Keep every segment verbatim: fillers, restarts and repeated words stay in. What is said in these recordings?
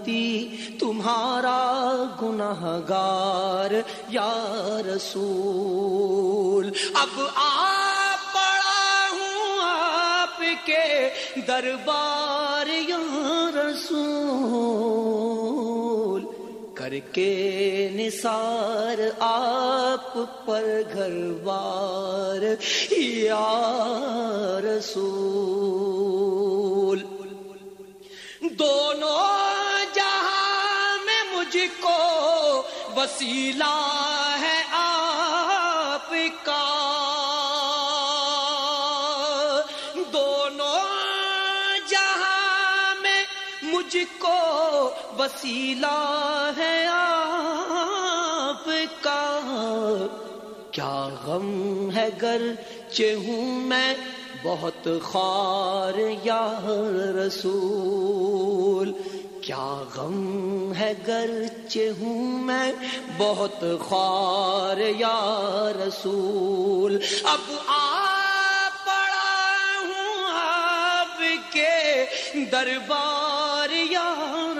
امتی تمہارا گنہگار یا رسول. اب آپ پڑا ہوں آپ کے دربار یا رسول. کر کے نثار آپ پر گھر بار یا رسول. دونوں جہاں میں مجھ کو وسیلہ ہے آپ کا. دونوں جہاں میں مجھ کو وسیلہ ہے آپ کا. کیا غم ہے گرچہ ہوں میں بہت خوار یا رسول. کیا غم ہے گرچہ ہوں میں بہت خوار یا رسول. اب آپ پڑا ہوں آپ کے دربار یا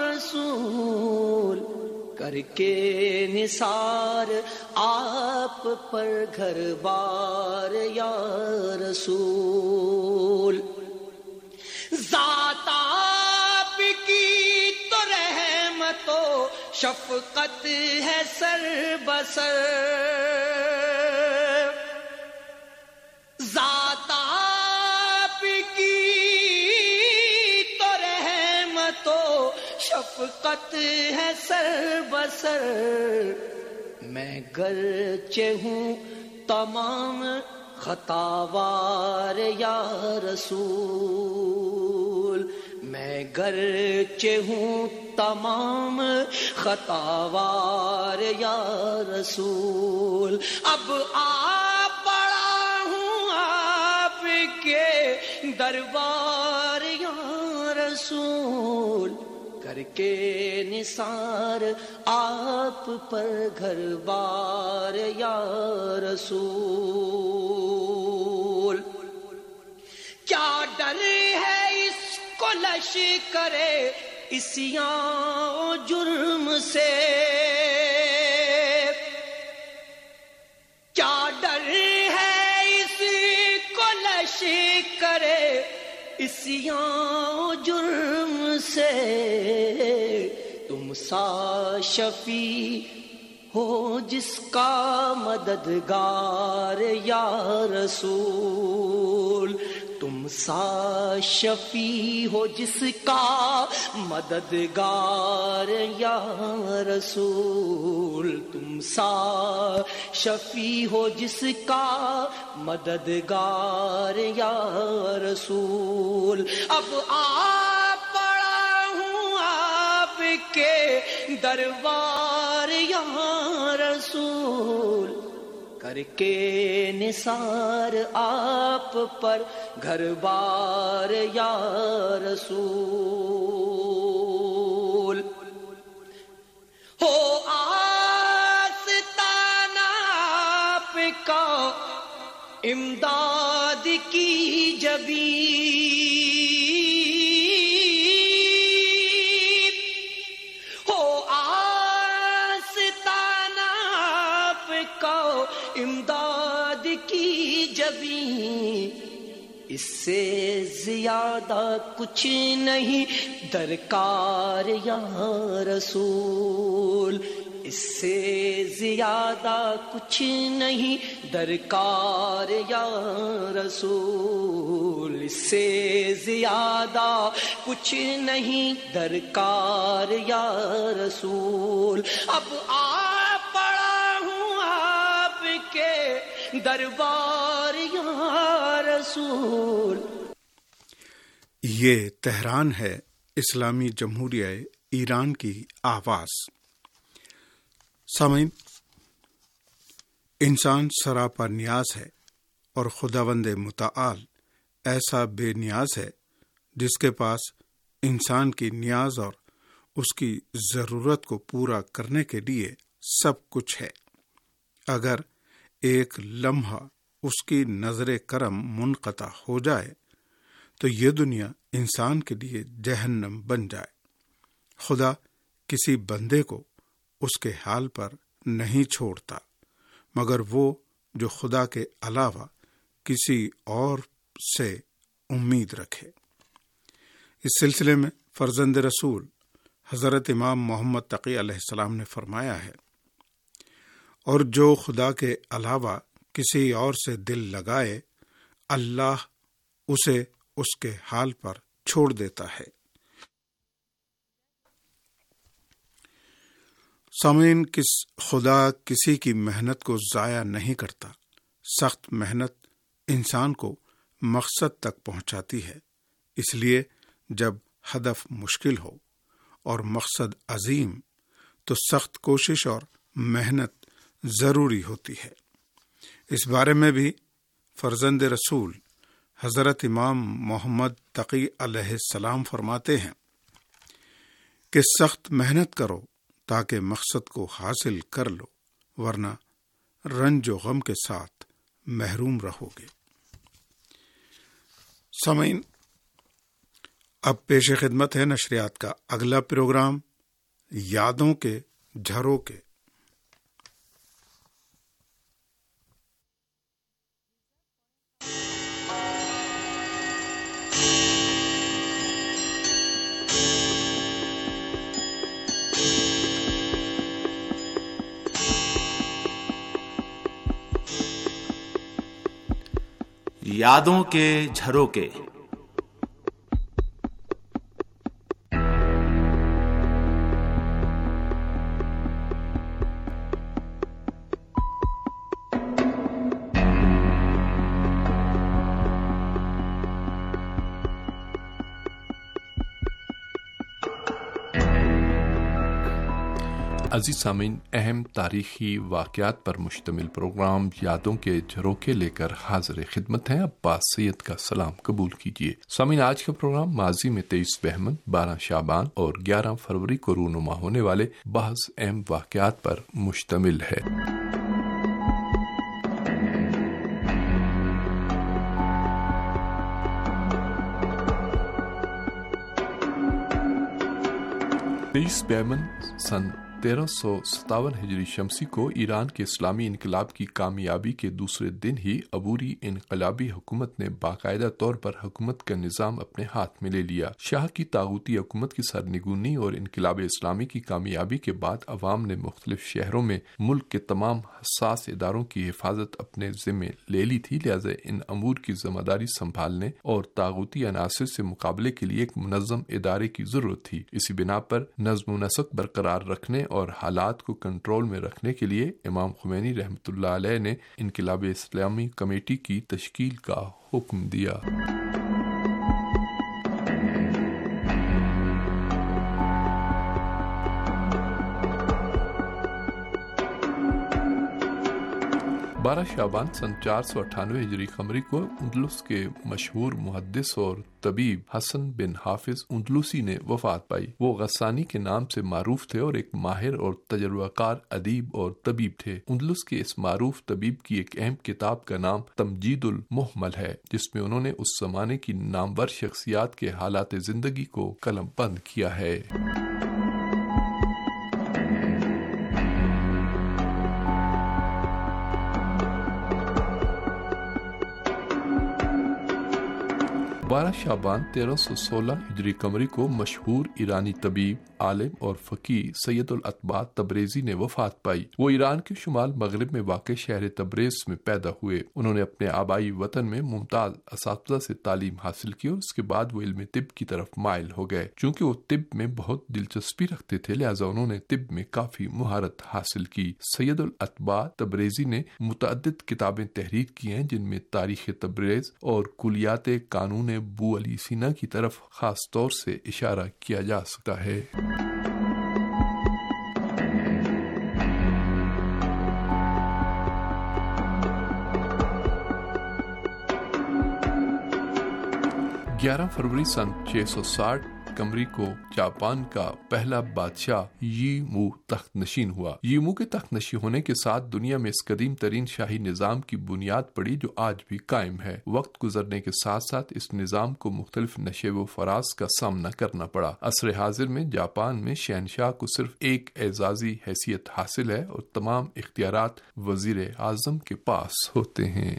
رسول. کر کے نثار آپ پر گھر بار یا رسول. ذات آپ کی تو رحمت و شفقت ہے سر بسر. ذات آپ کی تو رحمت و شفقت ہے سر بسر. میں گرچہ ہوں تمام خطاوار یا رسول. میں گرچہ ہوں تمام خطاوار یا رسول. اب آپ پڑا ہوں آپ کے دربار یا رسول. کر کے نثار آپ پر گھر بار یا رسول. کیا ڈر ہے اس کو لشکر عصیاں و جرم سے. کیا ڈر ہے اس کو لشکر عصیاں و جرم سے. تم سا شفیع ہو جس کا مددگار یا رسول. تم سا شفیع ہو جس کا مددگار یا رسول. تم سا شفیع ہو جس کا مددگار یا رسول. اب آپ پڑا ہوں آپ کے دربار یا رسول. کر کے نثار آپ پر گھر بار یا رسول. ہو آستانہ آپ کا امداد کی جبیں. ہو آستانہ آپ کا امداد کی جبیں. اس سے زیادہ کچھ نہیں درکار یا رسول. اس سے زیادہ کچھ نہیں درکار یا رسول. اس سے زیادہ کچھ نہیں درکار یا رسول. اب آپ پڑا ہوں آپ کے دربار یا رسول. یہ تہران ہے اسلامی جمہوریہ ایران کی آواز. سامعین، انسان سراپا نیاز ہے اور خداوند متعال ایسا بے نیاز ہے جس کے پاس انسان کی نیاز اور اس کی ضرورت کو پورا کرنے کے لیے سب کچھ ہے. اگر ایک لمحہ اس کی نظر کرم منقطع ہو جائے تو یہ دنیا انسان کے لیے جہنم بن جائے. خدا کسی بندے کو اس کے حال پر نہیں چھوڑتا، مگر وہ جو خدا کے علاوہ کسی اور سے امید رکھے۔ اس سلسلے میں فرزند رسول حضرت امام محمد تقی علیہ السلام نے فرمایا ہے، اور جو خدا کے علاوہ کسی اور سے دل لگائے، اللہ اسے اس کے حال پر چھوڑ دیتا ہے۔ سامعین، کس خدا کسی کی محنت کو ضائع نہیں کرتا۔ سخت محنت انسان کو مقصد تک پہنچاتی ہے، اس لیے جب ہدف مشکل ہو اور مقصد عظیم تو سخت کوشش اور محنت ضروری ہوتی ہے۔ اس بارے میں بھی فرزند رسول حضرت امام محمد تقی علیہ السلام فرماتے ہیں کہ سخت محنت کرو تاکہ مقصد کو حاصل کر لو، ورنہ رنج و غم کے ساتھ محروم رہو گے۔ سامعین، اب پیش خدمت ہے نشریات کا اگلا پروگرام، یادوں کے جھروکے۔ یادوں کے جھروکے۔ عزیز سامعین، اہم تاریخی واقعات پر مشتمل پروگرام یادوں کے جھروکے لے کر حاضر خدمت ہیں۔ عباس سید کا سلام قبول کیجیے۔ سامعین، آج کا پروگرام ماضی میں تیئیس بہمن، بارہ شعبان اور گیارہ فروری کو رونما ہونے والے بعض اہم واقعات پر مشتمل ہے۔ تیئیس بہمن سن تیرہ سو ستاون ہجری شمسی کو ایران کے اسلامی انقلاب کی کامیابی کے دوسرے دن ہی عبوری انقلابی حکومت نے باقاعدہ طور پر حکومت کا نظام اپنے ہاتھ میں لے لیا۔ شاہ کی طاغوتی حکومت کی سرنگونی اور انقلاب اسلامی کی کامیابی کے بعد عوام نے مختلف شہروں میں ملک کے تمام حساس اداروں کی حفاظت اپنے ذمے لے لی تھی، لہذا ان امور کی ذمہ داری سنبھالنے اور طاغوتی عناصر سے مقابلے کے لیے ایک منظم ادارے کی ضرورت تھی۔ اسی بنا پر نظم و نسق برقرار رکھنے اور حالات کو کنٹرول میں رکھنے کے لیے امام خمینی رحمۃ اللہ علیہ نے انقلاب اسلامی کمیٹی کی تشکیل کا حکم دیا۔ بارہ شعبان سن چار سو اٹھانوے ہجری قمری کو اندلس کے مشہور محدث اور طبیب حسن بن حافظ اندلسی نے وفات پائی۔ وہ غسانی کے نام سے معروف تھے اور ایک ماہر اور تجربہ کار ادیب اور طبیب تھے۔ اندلس کے اس معروف طبیب کی ایک اہم کتاب کا نام تمجید المحمل ہے، جس میں انہوں نے اس زمانے کی نامور شخصیات کے حالات زندگی کو قلم بند کیا ہے۔ بارہ شعبان تیرہ سو سولہ ہجری قمری کو مشہور ایرانی طبیب، عالم اور فقیہ سید الاطباء تبریزی نے وفات پائی۔ وہ ایران کے شمال مغرب میں واقع شہر تبریز میں پیدا ہوئے۔ انہوں نے اپنے آبائی وطن میں ممتاز اساتذہ سے تعلیم حاصل کی اور اس کے بعد وہ علم طب کی طرف مائل ہو گئے۔ چونکہ وہ طب میں بہت دلچسپی رکھتے تھے، لہذا انہوں نے طب میں کافی مہارت حاصل کی۔ سید الاطباء تبریزی نے متعدد کتابیں تحریر کی ہیں، جن میں تاریخ تبریز اور کلیات قانون بو علی سینا کی طرف خاص طور سے اشارہ کیا جا سکتا ہے۔ گیارہ فروری سن چھ سو ساٹھ قمری کو جاپان کا پہلا بادشاہ یی مو تخت نشین ہوا۔ یی مو کے تخت نشین ہونے کے ساتھ دنیا میں اس قدیم ترین شاہی نظام کی بنیاد پڑی جو آج بھی قائم ہے۔ وقت گزرنے کے ساتھ ساتھ اس نظام کو مختلف نشیب و فراز کا سامنا کرنا پڑا۔ عصر حاضر میں جاپان میں شہنشاہ کو صرف ایک اعزازی حیثیت حاصل ہے اور تمام اختیارات وزیر اعظم کے پاس ہوتے ہیں۔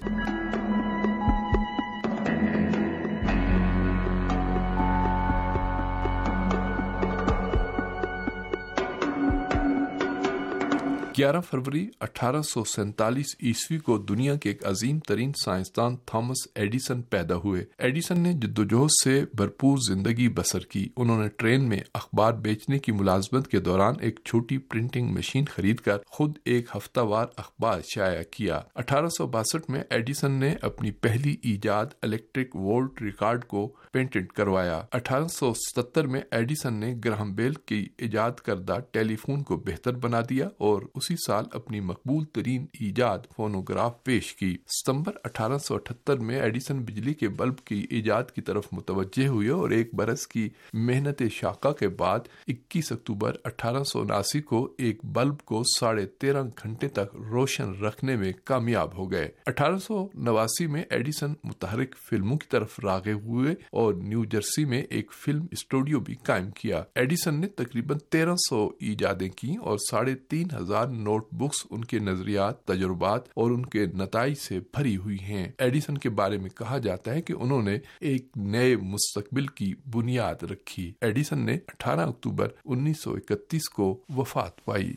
گیارہ فروری اٹھارہ سو سینتالیس عیسوی کو دنیا کے ایک عظیم ترین سائنسدان تھامس ایڈیسن پیدا ہوئے۔ ایڈیسن نے جدوجہد سے بھرپور زندگی بسر کی۔ انہوں نے ٹرین میں اخبار بیچنے کی ملازمت کے دوران ایک چھوٹی پرنٹنگ مشین خرید کر خود ایک ہفتہ وار اخبار شائع کیا۔ اٹھارہ سو باسٹھ میں ایڈیسن نے اپنی پہلی ایجاد الیکٹرک وولٹ ریکارڈ کو پیٹنٹ کروایا۔ اٹھارہ سو ستر میں ایڈیسن نے گراہم بیل کی ایجاد کردہ ٹیلی فون کو بہتر بنا دیا اور اسی سال اپنی مقبول ترین ایجاد فونوگراف پیش کی۔ ستمبر اٹھارہ سو اٹھتر میں ایڈیسن بجلی کے بلب کی ایجاد کی طرف متوجہ ہوئے اور ایک برس کی محنت شاقہ کے بعد اکیس اکتوبر اٹھارہ سو اناسی کو ایک بلب کو ساڑھے تیرہ گھنٹے تک روشن رکھنے میں کامیاب ہو گئے۔ اٹھارہ سو نواسی میں ایڈیسن متحرک فلموں کی طرف راغب ہوئے اور نیو جرسی میں ایک فلم اسٹوڈیو بھی قائم کیا۔ ایڈیسن نے تقریباً تیرہ سو ایجادیں کی اور ساڑھے تین ہزار نوٹ بکس ان کے نظریات، تجربات اور ان کے نتائج سے بھری ہوئی ہیں۔ ایڈیسن کے بارے میں کہا جاتا ہے کہ انہوں نے ایک نئے مستقبل کی بنیاد رکھی۔ ایڈیسن نے اٹھارہ اکتوبر انیس سو اکتیس کو وفات پائی۔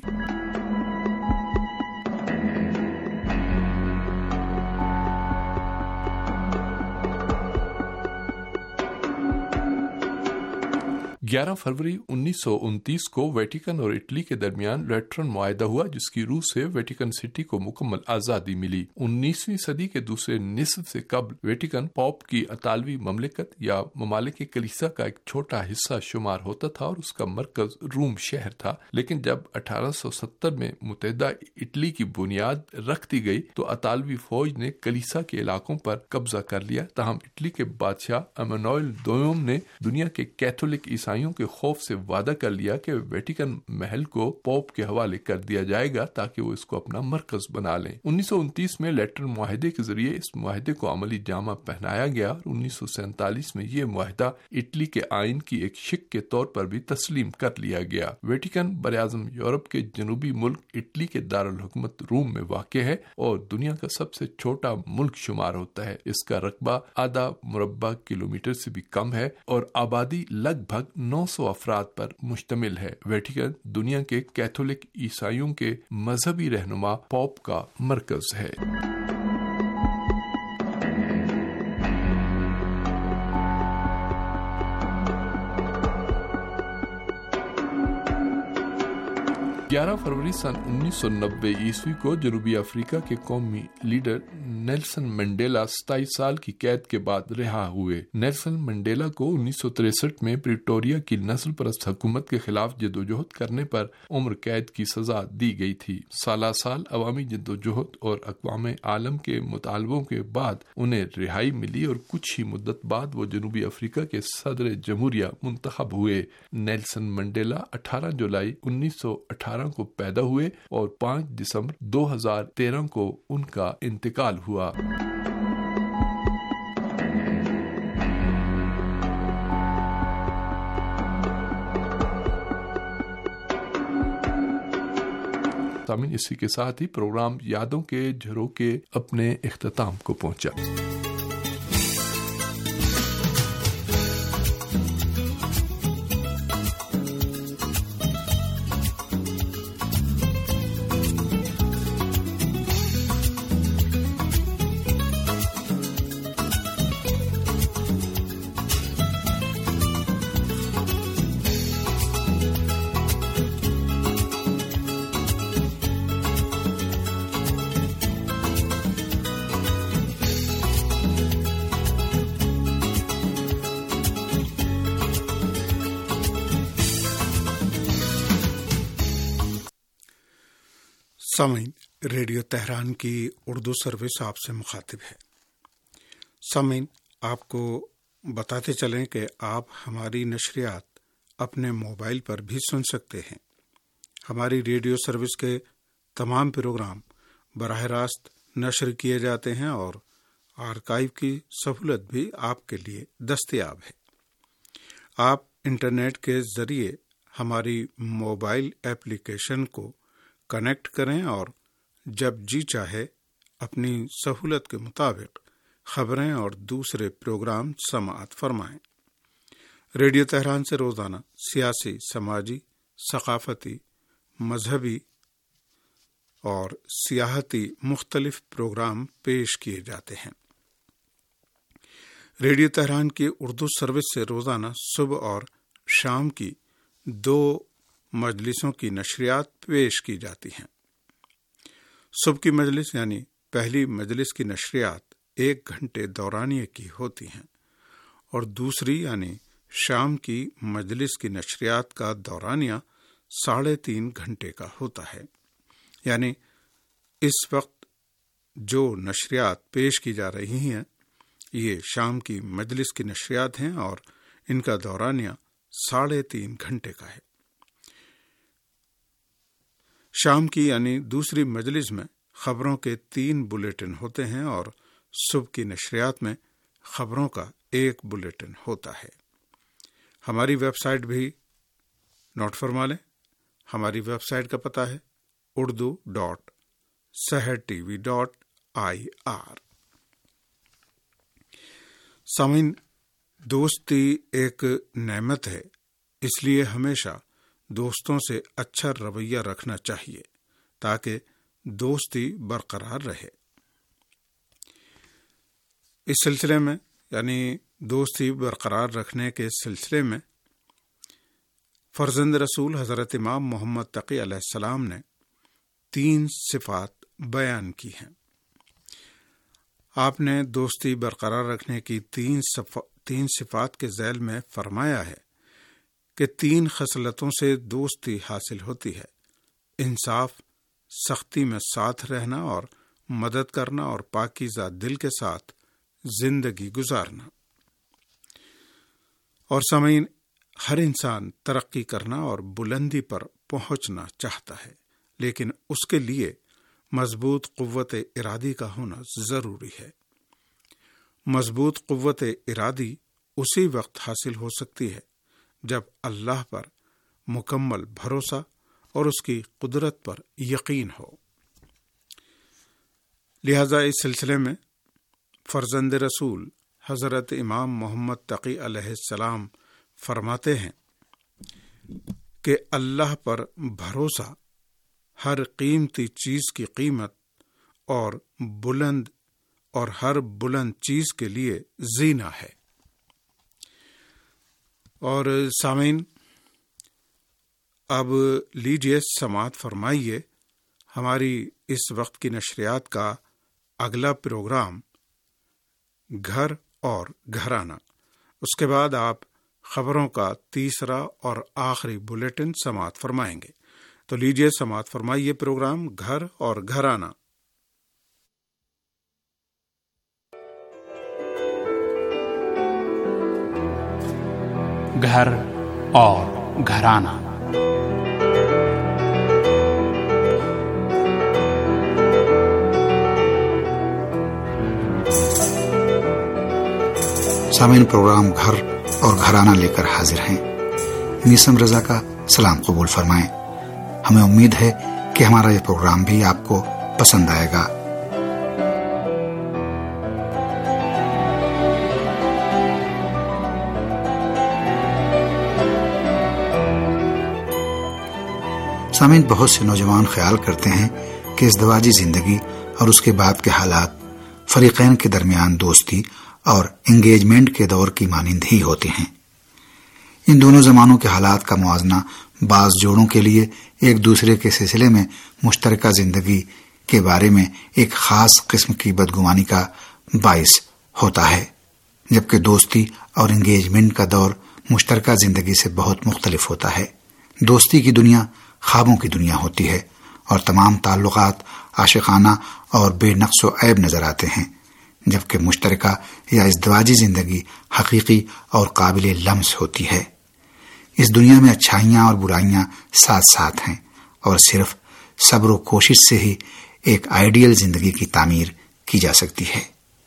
گیارہ فروری انیس سو انتیس کو ویٹیکن اور اٹلی کے درمیان لیٹرن معاہدہ ہوا جس کی روح سے ویٹیکن سٹی کو مکمل آزادی ملی۔ انیسویں صدی کے دوسرے نصف سے قبل ویٹیکن پوپ کی اطالوی مملکت یا ممالک کلیسا کا ایک چھوٹا حصہ شمار ہوتا تھا اور اس کا مرکز روم شہر تھا، لیکن جب اٹھارہ سو ستر میں متحدہ اٹلی کی بنیاد رکھ دی گئی تو اطالوی فوج نے کلیسا کے علاقوں پر قبضہ کر لیا۔ تاہم اٹلی کے بادشاہ ایمانوئل دوم نے دنیا کے کیتھولک عیسائیوں کے خوف سے وعدہ کر لیا کہ ویٹیکن محل کو پوپ کے حوالے کر دیا جائے گا تاکہ وہ اس کو اپنا مرکز بنا لیں۔ انیس سو انتیس میں لیٹرن معاہدے کے ذریعے اس معاہدے کو عملی جامہ پہنایا گیا اور انیس سو سینتالیس میں یہ معاہدہ اٹلی کے آئین کی ایک شق کے طور پر بھی تسلیم کر لیا گیا۔ ویٹیکن براعظم یورپ کے جنوبی ملک اٹلی کے دارالحکومت روم میں واقع ہے اور دنیا کا سب سے چھوٹا ملک شمار ہوتا ہے۔ اس کا رقبہ آدھا مربع کلومیٹر سے بھی کم ہے اور آبادی لگ بھگ نو سو افراد پر مشتمل ہے۔ ویٹیکن دنیا کے کیتھولک عیسائیوں کے مذہبی رہنما پوپ کا مرکز ہے۔ گیارہ فروری سن انیس سو نبے عیسوی کو جنوبی افریقہ کے قومی لیڈر نیلسن منڈیلا ستائیس سال کی قید کے بعد رہا ہوئے۔ نیلسن منڈیلا کو انیس سو تریسٹھ میں پریٹوریا کی نسل پرست حکومت کے خلاف جدوجہد کرنے پر عمر قید کی سزا دی گئی تھی۔ سالہ سال عوامی جدوجہد اور اقوام عالم کے مطالبوں کے بعد انہیں رہائی ملی اور کچھ ہی مدت بعد وہ جنوبی افریقہ کے صدر جمہوریہ منتخب ہوئے۔ نیلسن منڈیلا اٹھارہ جولائی انیس سو اٹھارہ کو پیدا ہوئے اور پانچ دسمبر دو ہزار تیرہ کو ان کا انتقال ہوا۔ سامعین، اسی کے ساتھ ہی پروگرام یادوں کے جھروکے اپنے اختتام کو پہنچا۔ سامعین، ریڈیو تہران کی اردو سروس آپ سے مخاطب ہے۔ سامعین، آپ کو بتاتے چلیں کہ آپ ہماری نشریات اپنے موبائل پر بھی سن سکتے ہیں۔ ہماری ریڈیو سروس کے تمام پروگرام براہ راست نشر کیے جاتے ہیں اور آرکائیو کی سہولت بھی آپ کے لیے دستیاب ہے۔ آپ انٹرنیٹ کے ذریعے ہماری موبائل ایپلیکیشن کو کنیکٹ کریں اور جب جی چاہے اپنی سہولت کے مطابق خبریں اور دوسرے پروگرام سماعت فرمائیں۔ ریڈیو تہران سے روزانہ سیاسی، سماجی، ثقافتی، مذہبی اور سیاحتی مختلف پروگرام پیش کیے جاتے ہیں۔ ریڈیو تہران کی اردو سروس سے روزانہ صبح اور شام کی دو مجلسوں کی نشریات پیش کی جاتی ہیں۔ صبح کی مجلس یعنی پہلی مجلس کی نشریات ایک گھنٹے دورانیے کی ہوتی ہیں اور دوسری یعنی شام کی مجلس کی نشریات کا دورانیہ ساڑھے تین گھنٹے کا ہوتا ہے۔ یعنی اس وقت جو نشریات پیش کی جا رہی ہیں یہ شام کی مجلس کی نشریات ہیں اور ان کا دورانیہ ساڑھے تین گھنٹے کا ہے۔ شام کی یعنی دوسری مجلس میں خبروں کے تین بلیٹن ہوتے ہیں اور صبح کی نشریات میں خبروں کا ایک بلیٹن ہوتا ہے۔ ہماری ویب سائٹ بھی نوٹ فرما لیں۔ ہماری ویب سائٹ کا پتہ ہے Urdu dot Sahar T V dot I R. سامعین، دوستی ایک نعمت ہے، اس لیے ہمیشہ دوستوں سے اچھا رویہ رکھنا چاہیے تاکہ دوستی برقرار رہے۔ اس سلسلے میں یعنی دوستی برقرار رکھنے کے سلسلے میں فرزند رسول حضرت امام محمد تقی علیہ السلام نے تین صفات بیان کی ہیں۔ آپ نے دوستی برقرار رکھنے کی تین صف... تین صفات کے ذیل میں فرمایا ہے کہ تین خصلتوں سے دوستی حاصل ہوتی ہے: انصاف، سختی میں ساتھ رہنا اور مدد کرنا، اور پاکیزہ دل کے ساتھ زندگی گزارنا۔ اور سامعین، ہر انسان ترقی کرنا اور بلندی پر پہنچنا چاہتا ہے، لیکن اس کے لیے مضبوط قوت ارادی کا ہونا ضروری ہے۔ مضبوط قوت ارادی اسی وقت حاصل ہو سکتی ہے جب اللہ پر مکمل بھروسہ اور اس کی قدرت پر یقین ہو۔ لہذا اس سلسلے میں فرزند رسول حضرت امام محمد تقی علیہ السلام فرماتے ہیں کہ اللہ پر بھروسہ ہر قیمتی چیز کی قیمت اور بلند اور ہر بلند چیز کے لیے زینہ ہے۔ اور سامعین، اب لیجیے سماعت فرمائیے ہماری اس وقت کی نشریات کا اگلا پروگرام گھر اور گھرانہ۔ اس کے بعد آپ خبروں کا تیسرا اور آخری بلیٹن سماعت فرمائیں گے۔ تو لیجیے سماعت فرمائیے پروگرام گھر اور گھرانہ۔ گھر اور گھرانہ۔ سامعین، پروگرام گھر اور گھرانہ لے کر حاضر ہیں۔ میسم رضا کا سلام قبول فرمائیں۔ ہمیں امید ہے کہ ہمارا یہ پروگرام بھی آپ کو پسند آئے گا۔ سامعین، بہت سے نوجوان خیال کرتے ہیں کہ ازدواجی زندگی اور اس کے بعد کے حالات فریقین کے درمیان دوستی اور انگیجمنٹ کے دور کی مانند ہی ہوتے ہیں۔ ان دونوں زمانوں کے حالات کا موازنہ بعض جوڑوں کے لیے ایک دوسرے کے سلسلے میں مشترکہ زندگی کے بارے میں ایک خاص قسم کی بدگمانی کا باعث ہوتا ہے، جبکہ دوستی اور انگیجمنٹ کا دور مشترکہ زندگی سے بہت مختلف ہوتا ہے۔ دوستی کی دنیا خوابوں کی دنیا ہوتی ہے اور تمام تعلقات عاشقانہ اور بے نقص و عیب نظر آتے ہیں، جبکہ مشترکہ یا ازدواجی زندگی حقیقی اور قابل لمس ہوتی ہے۔ اس دنیا میں اچھائیاں اور برائیاں ساتھ ساتھ ہیں، اور صرف صبر و کوشش سے ہی ایک آئیڈیل زندگی کی تعمیر کی جا سکتی ہے۔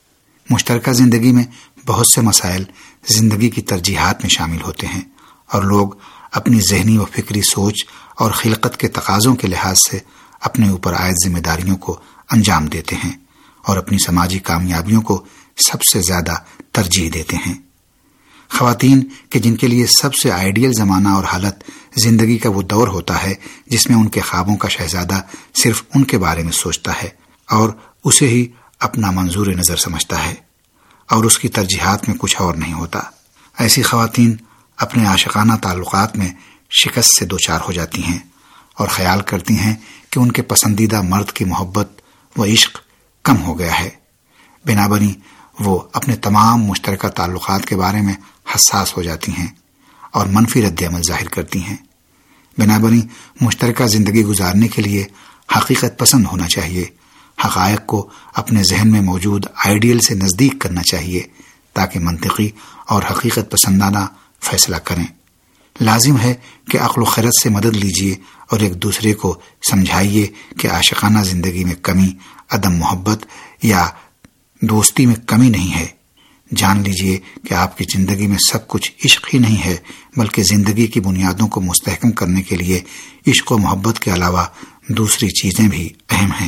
مشترکہ زندگی میں بہت سے مسائل زندگی کی ترجیحات میں شامل ہوتے ہیں، اور لوگ اپنی ذہنی و فکری سوچ اور خلقت کے تقاضوں کے لحاظ سے اپنے اوپر عائد ذمہ داریوں کو انجام دیتے ہیں اور اپنی سماجی کامیابیوں کو سب سے زیادہ ترجیح دیتے ہیں۔ خواتین کہ جن کے لیے سب سے آئیڈیل زمانہ اور حالت زندگی کا وہ دور ہوتا ہے جس میں ان کے خوابوں کا شہزادہ صرف ان کے بارے میں سوچتا ہے اور اسے ہی اپنا منظور نظر سمجھتا ہے اور اس کی ترجیحات میں کچھ اور نہیں ہوتا، ایسی خواتین اپنے عاشقانہ تعلقات میں شکست سے دوچار ہو جاتی ہیں اور خیال کرتی ہیں کہ ان کے پسندیدہ مرد کی محبت و عشق کم ہو گیا ہے، بنابراً وہ اپنے تمام مشترکہ تعلقات کے بارے میں حساس ہو جاتی ہیں اور منفی رد عمل ظاہر کرتی ہیں۔ بنابراً مشترکہ زندگی گزارنے کے لیے حقیقت پسند ہونا چاہیے، حقائق کو اپنے ذہن میں موجود آئیڈیل سے نزدیک کرنا چاہیے تاکہ منطقی اور حقیقت پسندانہ فیصلہ کریں۔ لازم ہے کہ عقل و خرد سے مدد لیجیے اور ایک دوسرے کو سمجھائیے کہ عاشقانہ زندگی میں کمی عدم محبت یا دوستی میں کمی نہیں ہے۔ جان لیجیے کہ آپ کی زندگی میں سب کچھ عشق ہی نہیں ہے، بلکہ زندگی کی بنیادوں کو مستحکم کرنے کے لیے عشق و محبت کے علاوہ دوسری چیزیں بھی اہم ہیں۔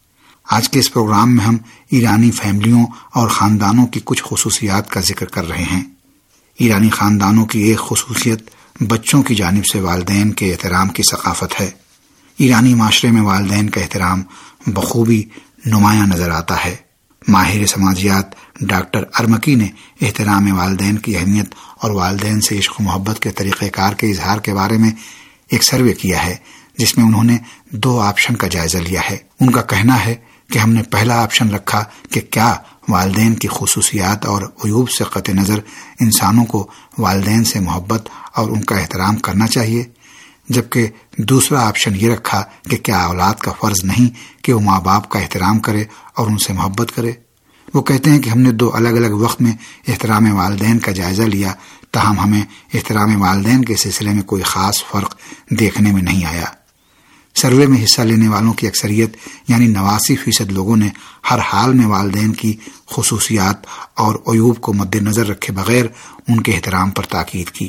آج کے اس پروگرام میں ہم ایرانی فیملیوں اور خاندانوں کی کچھ خصوصیات کا ذکر کر رہے ہیں۔ ایرانی خاندانوں کی ایک خصوصیت بچوں کی جانب سے والدین کے احترام کی ثقافت ہے۔ ایرانی معاشرے میں والدین کا احترام بخوبی نمایاں نظر آتا ہے۔ ماہر سماجیات ڈاکٹر ارمکی نے احترام والدین کی اہمیت اور والدین سے عشق و محبت کے طریقہ کار کے اظہار کے بارے میں ایک سروے کیا ہے جس میں انہوں نے دو آپشن کا جائزہ لیا ہے۔ ان کا کہنا ہے کہ ہم نے پہلا آپشن رکھا کہ کیا والدین کی خصوصیات اور عیوب سے قطع نظر انسانوں کو والدین سے محبت اور ان کا احترام کرنا چاہیے، جبکہ دوسرا آپشن یہ رکھا کہ کیا اولاد کا فرض نہیں کہ وہ ماں باپ کا احترام کرے اور ان سے محبت کرے۔ وہ کہتے ہیں کہ ہم نے دو الگ الگ وقت میں احترام والدین کا جائزہ لیا، تاہم ہمیں احترام والدین کے سلسلے میں کوئی خاص فرق دیکھنے میں نہیں آیا۔ سروے میں حصہ لینے والوں کی اکثریت یعنی نواسی فیصد لوگوں نے ہر حال میں والدین کی خصوصیات اور عیوب کو مد نظر رکھے بغیر ان کے احترام پر تاکید کی۔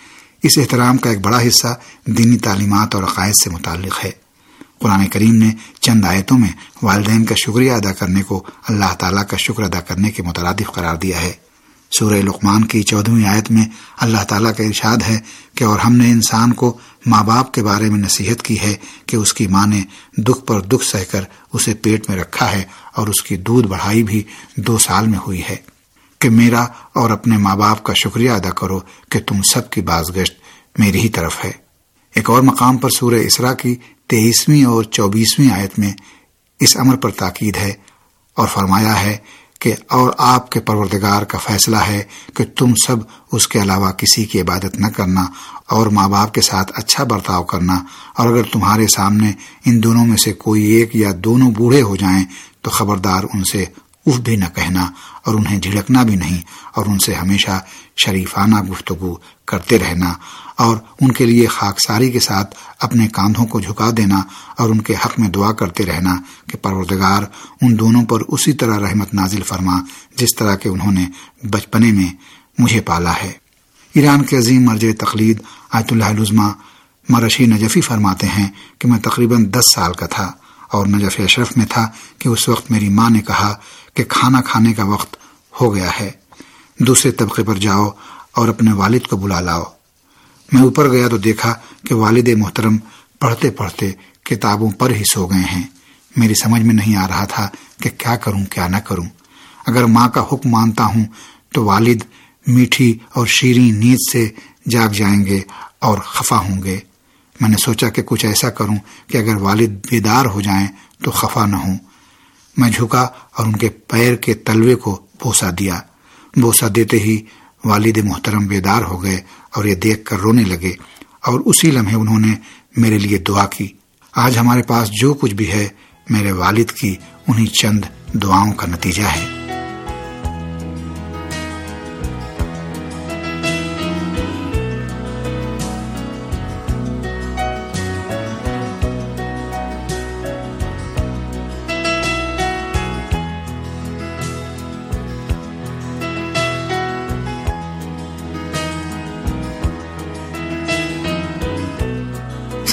اس احترام کا ایک بڑا حصہ دینی تعلیمات اور عقائد سے متعلق ہے۔ قرآن کریم نے چند آیتوں میں والدین کا شکریہ ادا کرنے کو اللہ تعالیٰ کا شکر ادا کرنے کے مترادف قرار دیا ہے۔ سورہ لقمان کی چودہویں آیت میں اللہ تعالیٰ کا ارشاد ہے کہ اور ہم نے انسان کو ماں باپ کے بارے میں نصیحت کی ہے کہ اس کی ماں نے دکھ پر دکھ سہ کر اسے پیٹ میں رکھا ہے اور اس کی دودھ بڑھائی بھی دو سال میں ہوئی ہے، کہ میرا اور اپنے ماں باپ کا شکریہ ادا کرو کہ تم سب کی بازگشت میری ہی طرف ہے۔ ایک اور مقام پر سورہ اسراء کی تیئیسویں اور چوبیسویں آیت میں اس امر پر تاکید ہے اور فرمایا ہے کہ اور آپ کے پروردگار کا فیصلہ ہے کہ تم سب اس کے علاوہ کسی کی عبادت نہ کرنا اور ماں باپ کے ساتھ اچھا برتاؤ کرنا، اور اگر تمہارے سامنے ان دونوں میں سے کوئی ایک یا دونوں بوڑھے ہو جائیں تو خبردار ان سے اف بھی نہ کہنا اور انہیں جھڑکنا بھی نہیں، اور ان سے ہمیشہ شریفانہ گفتگو کرتے رہنا اور ان کے لیے خاکساری کے ساتھ اپنے کاندھوں کو جھکا دینا اور ان کے حق میں دعا کرتے رہنا کہ پروردگار ان دونوں پر اسی طرح رحمت نازل فرما جس طرح کہ انہوں نے بچپنے میں مجھے پالا ہے۔ ایران کے عظیم مرجع تقلید آیت اللہ العظمیٰ مرشی نجفی فرماتے ہیں کہ میں تقریباً دس سال کا تھا اور نجف اشرف میں تھا کہ اس وقت میری ماں نے کہا کہ کھانا کھانے کا وقت ہو گیا ہے، دوسرے طبقے پر جاؤ اور اپنے والد کو بلا لاؤ۔ میں اوپر گیا تو دیکھا کہ والد محترم پڑھتے پڑھتے کتابوں پر ہی سو گئے ہیں۔ میری سمجھ میں نہیں آ رہا تھا کہ کیا کروں کیا نہ کروں۔ اگر ماں کا حکم مانتا ہوں تو والد میٹھی اور شیریں نیند سے جاگ جائیں گے اور خفا ہوں گے۔ میں نے سوچا کہ کچھ ایسا کروں کہ اگر والد بیدار ہو جائیں تو خفا نہ ہوں۔ میں جھکا اور ان کے پیر کے تلوے کو بوسہ دیا۔ بوسہ دیتے ہی والد محترم بیدار ہو گئے اور یہ دیکھ کر رونے لگے، اور اسی لمحے انہوں نے میرے لیے دعا کی۔ آج ہمارے پاس جو کچھ بھی ہے میرے والد کی انہی چند دعاؤں کا نتیجہ ہے۔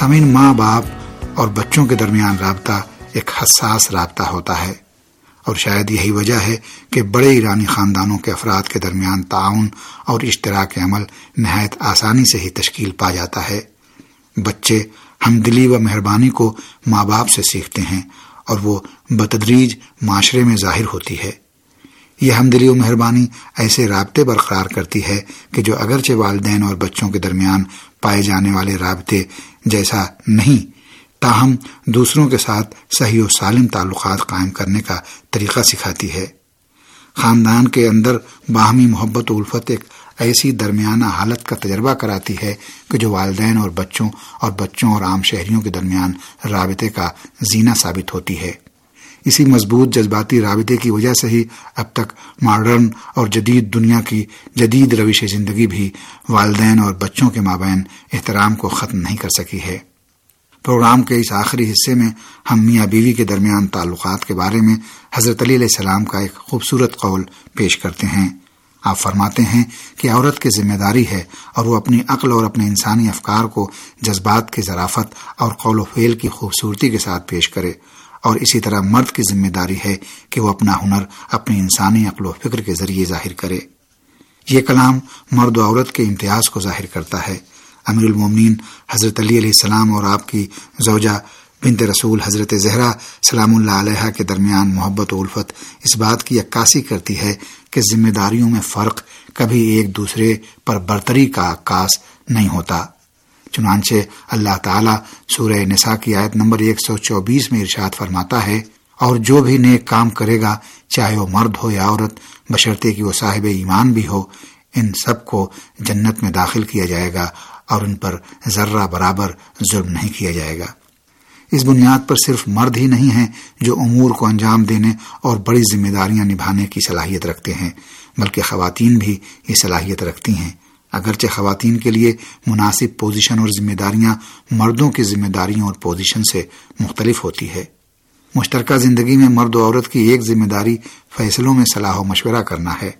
سامعین، ماں باپ اور بچوں کے درمیان رابطہ ایک حساس رابطہ ہوتا ہے، اور شاید یہی وجہ ہے کہ بڑے ایرانی خاندانوں کے افراد کے درمیان تعاون اور اشتراک عمل نہایت آسانی سے ہی تشکیل پا جاتا ہے۔ بچے ہمدلی و مہربانی کو ماں باپ سے سیکھتے ہیں اور وہ بتدریج معاشرے میں ظاہر ہوتی ہے۔ یہ ہمدلی و مہربانی ایسے رابطے برقرار کرتی ہے کہ جو اگرچہ والدین اور بچوں کے درمیان پائے جانے والے رابطے جیسا نہیں، تاہم دوسروں کے ساتھ صحیح و سالم تعلقات قائم کرنے کا طریقہ سکھاتی ہے۔ خاندان کے اندر باہمی محبت و الفت ایک ایسی درمیانہ حالت کا تجربہ کراتی ہے کہ جو والدین اور بچوں اور بچوں اور عام شہریوں کے درمیان رابطے کا زینہ ثابت ہوتی ہے۔ اسی مضبوط جذباتی رابطے کی وجہ سے ہی اب تک ماڈرن اور جدید دنیا کی جدید روش زندگی بھی والدین اور بچوں کے مابین احترام کو ختم نہیں کر سکی ہے۔ پروگرام کے اس آخری حصے میں ہم میاں بیوی کے درمیان تعلقات کے بارے میں حضرت علی علیہ السلام کا ایک خوبصورت قول پیش کرتے ہیں۔ آپ فرماتے ہیں کہ عورت کی ذمہ داری ہے اور وہ اپنی عقل اور اپنے انسانی افکار کو جذبات کی ظرافت اور قول و فعل کی خوبصورتی کے ساتھ پیش کرے، اور اسی طرح مرد کی ذمہ داری ہے کہ وہ اپنا ہنر اپنی انسانی عقل و فکر کے ذریعے ظاہر کرے۔ یہ کلام مرد و عورت کے امتیاز کو ظاہر کرتا ہے۔ امیر المومنین حضرت علی علیہ السلام اور آپ کی زوجہ بنت رسول حضرت زہرا سلام اللہ علیہا کے درمیان محبت و الفت اس بات کی عکاسی کرتی ہے کہ ذمہ داریوں میں فرق کبھی ایک دوسرے پر برتری کا عکاس نہیں ہوتا۔ چنانچہ اللہ تعالیٰ سورہ نساء کی آیت نمبر ایک سو چوبیس میں ارشاد فرماتا ہے، اور جو بھی نیک کام کرے گا چاہے وہ مرد ہو یا عورت، بشرطے کہ وہ صاحب ایمان بھی ہو، ان سب کو جنت میں داخل کیا جائے گا اور ان پر ذرہ برابر ظلم نہیں کیا جائے گا۔ اس بنیاد پر صرف مرد ہی نہیں ہیں جو امور کو انجام دینے اور بڑی ذمہ داریاں نبھانے کی صلاحیت رکھتے ہیں، بلکہ خواتین بھی یہ صلاحیت رکھتی ہیں، اگرچہ خواتین کے لیے مناسب پوزیشن اور ذمہ داریاں مردوں کی ذمہ داریوں اور پوزیشن سے مختلف ہوتی ہے۔ مشترکہ زندگی میں مرد و عورت کی ایک ذمہ داری فیصلوں میں صلاح و مشورہ کرنا ہے۔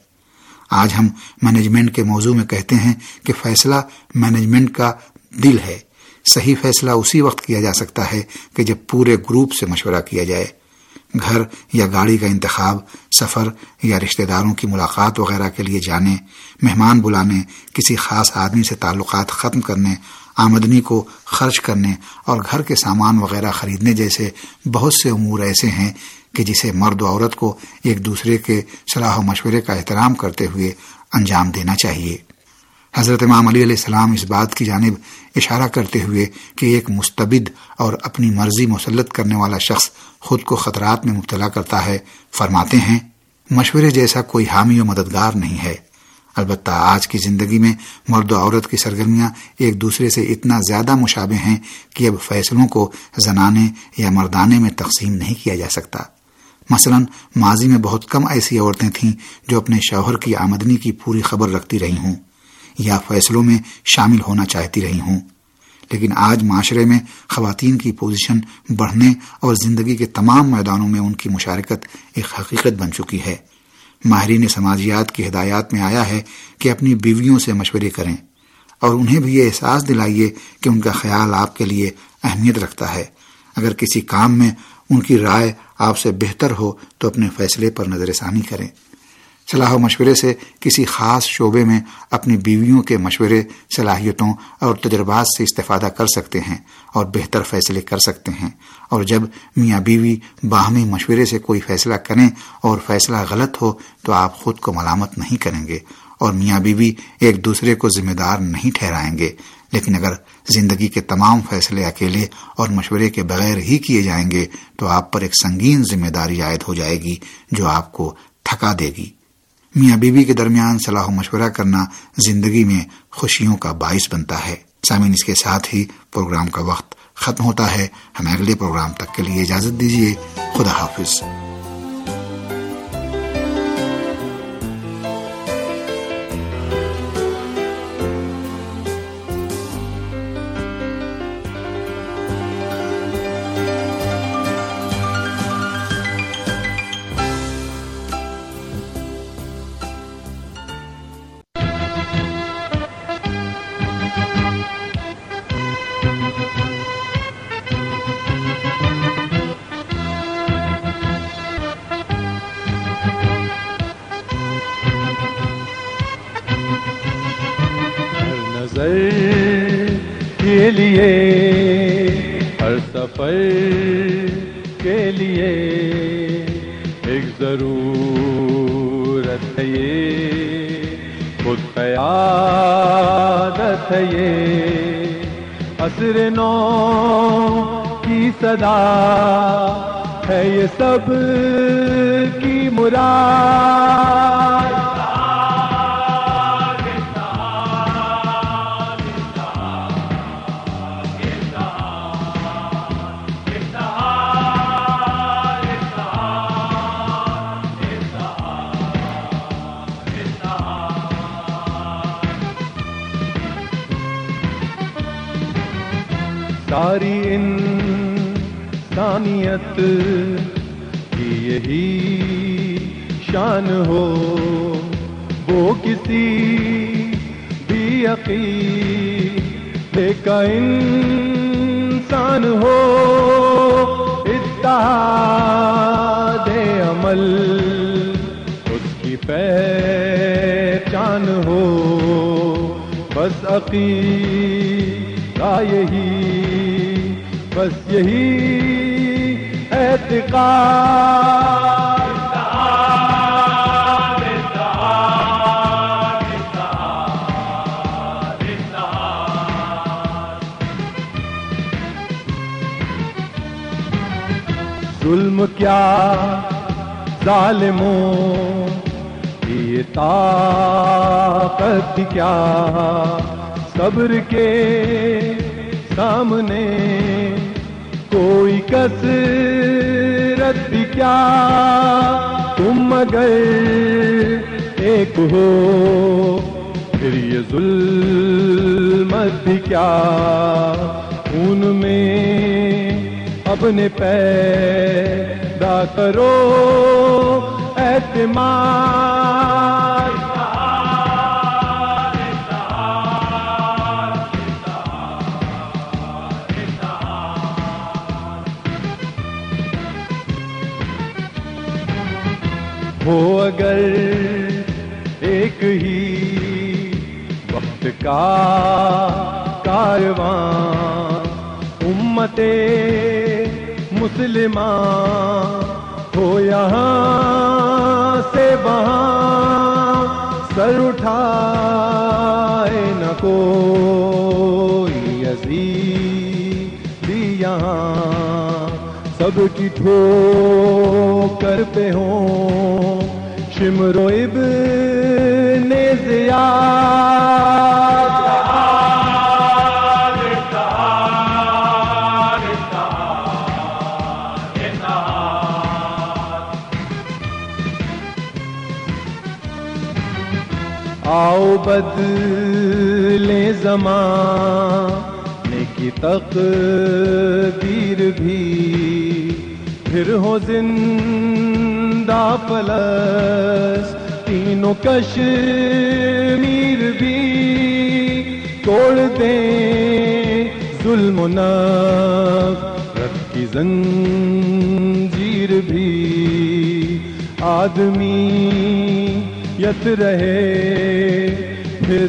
آج ہم مینجمنٹ کے موضوع میں کہتے ہیں کہ فیصلہ مینجمنٹ کا دل ہے۔ صحیح فیصلہ اسی وقت کیا جا سکتا ہے کہ جب پورے گروپ سے مشورہ کیا جائے۔ گھر یا گاڑی کا انتخاب، سفر یا رشتہ داروں کی ملاقات وغیرہ کے لیے جانے، مہمان بلانے، کسی خاص آدمی سے تعلقات ختم کرنے، آمدنی کو خرچ کرنے اور گھر کے سامان وغیرہ خریدنے جیسے بہت سے امور ایسے ہیں کہ جسے مرد و عورت کو ایک دوسرے کے صلاح و مشورے کا احترام کرتے ہوئے انجام دینا چاہیے۔ حضرت امام علی علیہ السلام اس بات کی جانب اشارہ کرتے ہوئے کہ ایک مستبد اور اپنی مرضی مسلط کرنے والا شخص خود کو خطرات میں مبتلا کرتا ہے، فرماتے ہیں، مشورے جیسا کوئی حامی و مددگار نہیں ہے۔ البتہ آج کی زندگی میں مرد و عورت کی سرگرمیاں ایک دوسرے سے اتنا زیادہ مشابہ ہیں کہ اب فیصلوں کو زنانے یا مردانے میں تقسیم نہیں کیا جا سکتا۔ مثلا ماضی میں بہت کم ایسی عورتیں تھیں جو اپنے شوہر کی آمدنی کی پوری خبر رکھتی رہی ہوں یا فیصلوں میں شامل ہونا چاہتی رہی ہوں، لیکن آج معاشرے میں خواتین کی پوزیشن بڑھنے اور زندگی کے تمام میدانوں میں ان کی مشارکت ایک حقیقت بن چکی ہے۔ ماہرین سماجیات کی ہدایات میں آیا ہے کہ اپنی بیویوں سے مشورے کریں اور انہیں بھی یہ احساس دلائیے کہ ان کا خیال آپ کے لیے اہمیت رکھتا ہے۔ اگر کسی کام میں ان کی رائے آپ سے بہتر ہو تو اپنے فیصلے پر نظر ثانی کریں۔ صلاح و مشورے سے کسی خاص شعبے میں اپنی بیویوں کے مشورے، صلاحیتوں اور تجربات سے استفادہ کر سکتے ہیں اور بہتر فیصلے کر سکتے ہیں، اور جب میاں بیوی باہمی مشورے سے کوئی فیصلہ کریں اور فیصلہ غلط ہو تو آپ خود کو ملامت نہیں کریں گے اور میاں بیوی ایک دوسرے کو ذمہ دار نہیں ٹھہرائیں گے، لیکن اگر زندگی کے تمام فیصلے اکیلے اور مشورے کے بغیر ہی کیے جائیں گے تو آپ پر ایک سنگین ذمہ داری عائد ہو جائے گی جو آپ کو تھکا دے گی۔ میاں بیوی کے درمیان صلاح و مشورہ کرنا زندگی میں خوشیوں کا باعث بنتا ہے۔ سامعین، اس کے ساتھ ہی پروگرام کا وقت ختم ہوتا ہے۔ ہمیں اگلے پروگرام تک کے لیے اجازت دیجیے۔ خدا حافظ۔ لیے، ہر سفر کے لیے ایک ضرورت ہے یہ، خود قیادت ہے یہ، عصر نو کی صدا ہے یہ سب کی مراد۔ ساری انسانیت کی یہی شان ہو، وہ کسی بھی عقیدے کا انسان ہو، اتحاد عمل اس کی پہچان ہو، بس عقیدہ یہی، بس یہی اعتقاد۔ ظلم کیا ظالموں کی یہ طاقت کیا، صبر کے سامنے کوئی کثرت بھی کیا، تم اگر ایک ہو پھر یہ ظلمت بھی کیا، خون میں اپنے پیدا کرو اعتماد۔ ہو اگر ایک ہی وقت کا کارواں، امت مسلمہ ہو یہاں سے وہاں، سر اٹھائے نہ کوئی عزیزی یہاں، سب کی ٹھوکر پہ ہوں شمر و ابن زیاد۔ آؤ بدلیں زمانے کی تقدیر بھی، پھر ہو زندہ فلسطین و کشمیر بھی، توڑ دیں ظلم و نفرت کی زنجیر بھی، آدمیت رہے پھر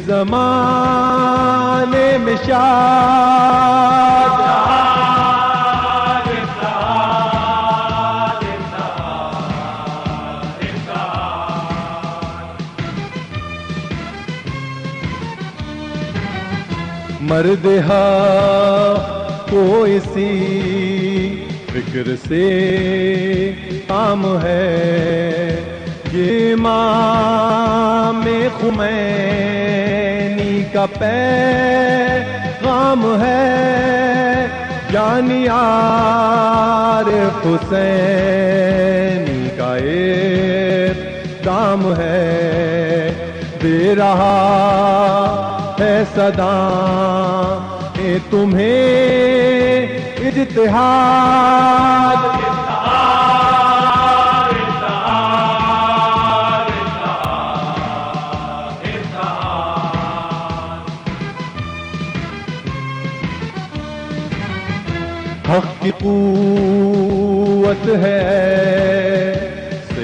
زمانے میں شاد۔ مرد حق کو اسی فکر سے کام ہے، یہ امام خمینی کا پیغام ہے، یعنی عارف حسینی کا اقدام ہے، دے رہا ہے صدا اے تمہیں اجتہاد۔ حق کی قوت ہے سے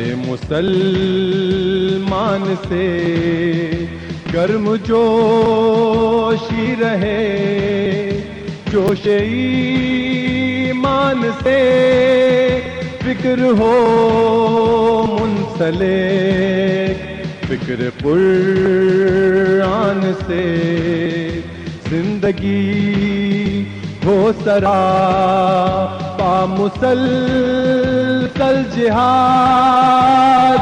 مسلمان سے، گرم جوشی رہے جوش ایمان سے فکر ہو منسلک، فکر قرآن سے زندگی ہو سرا پا مسلسل جہاد.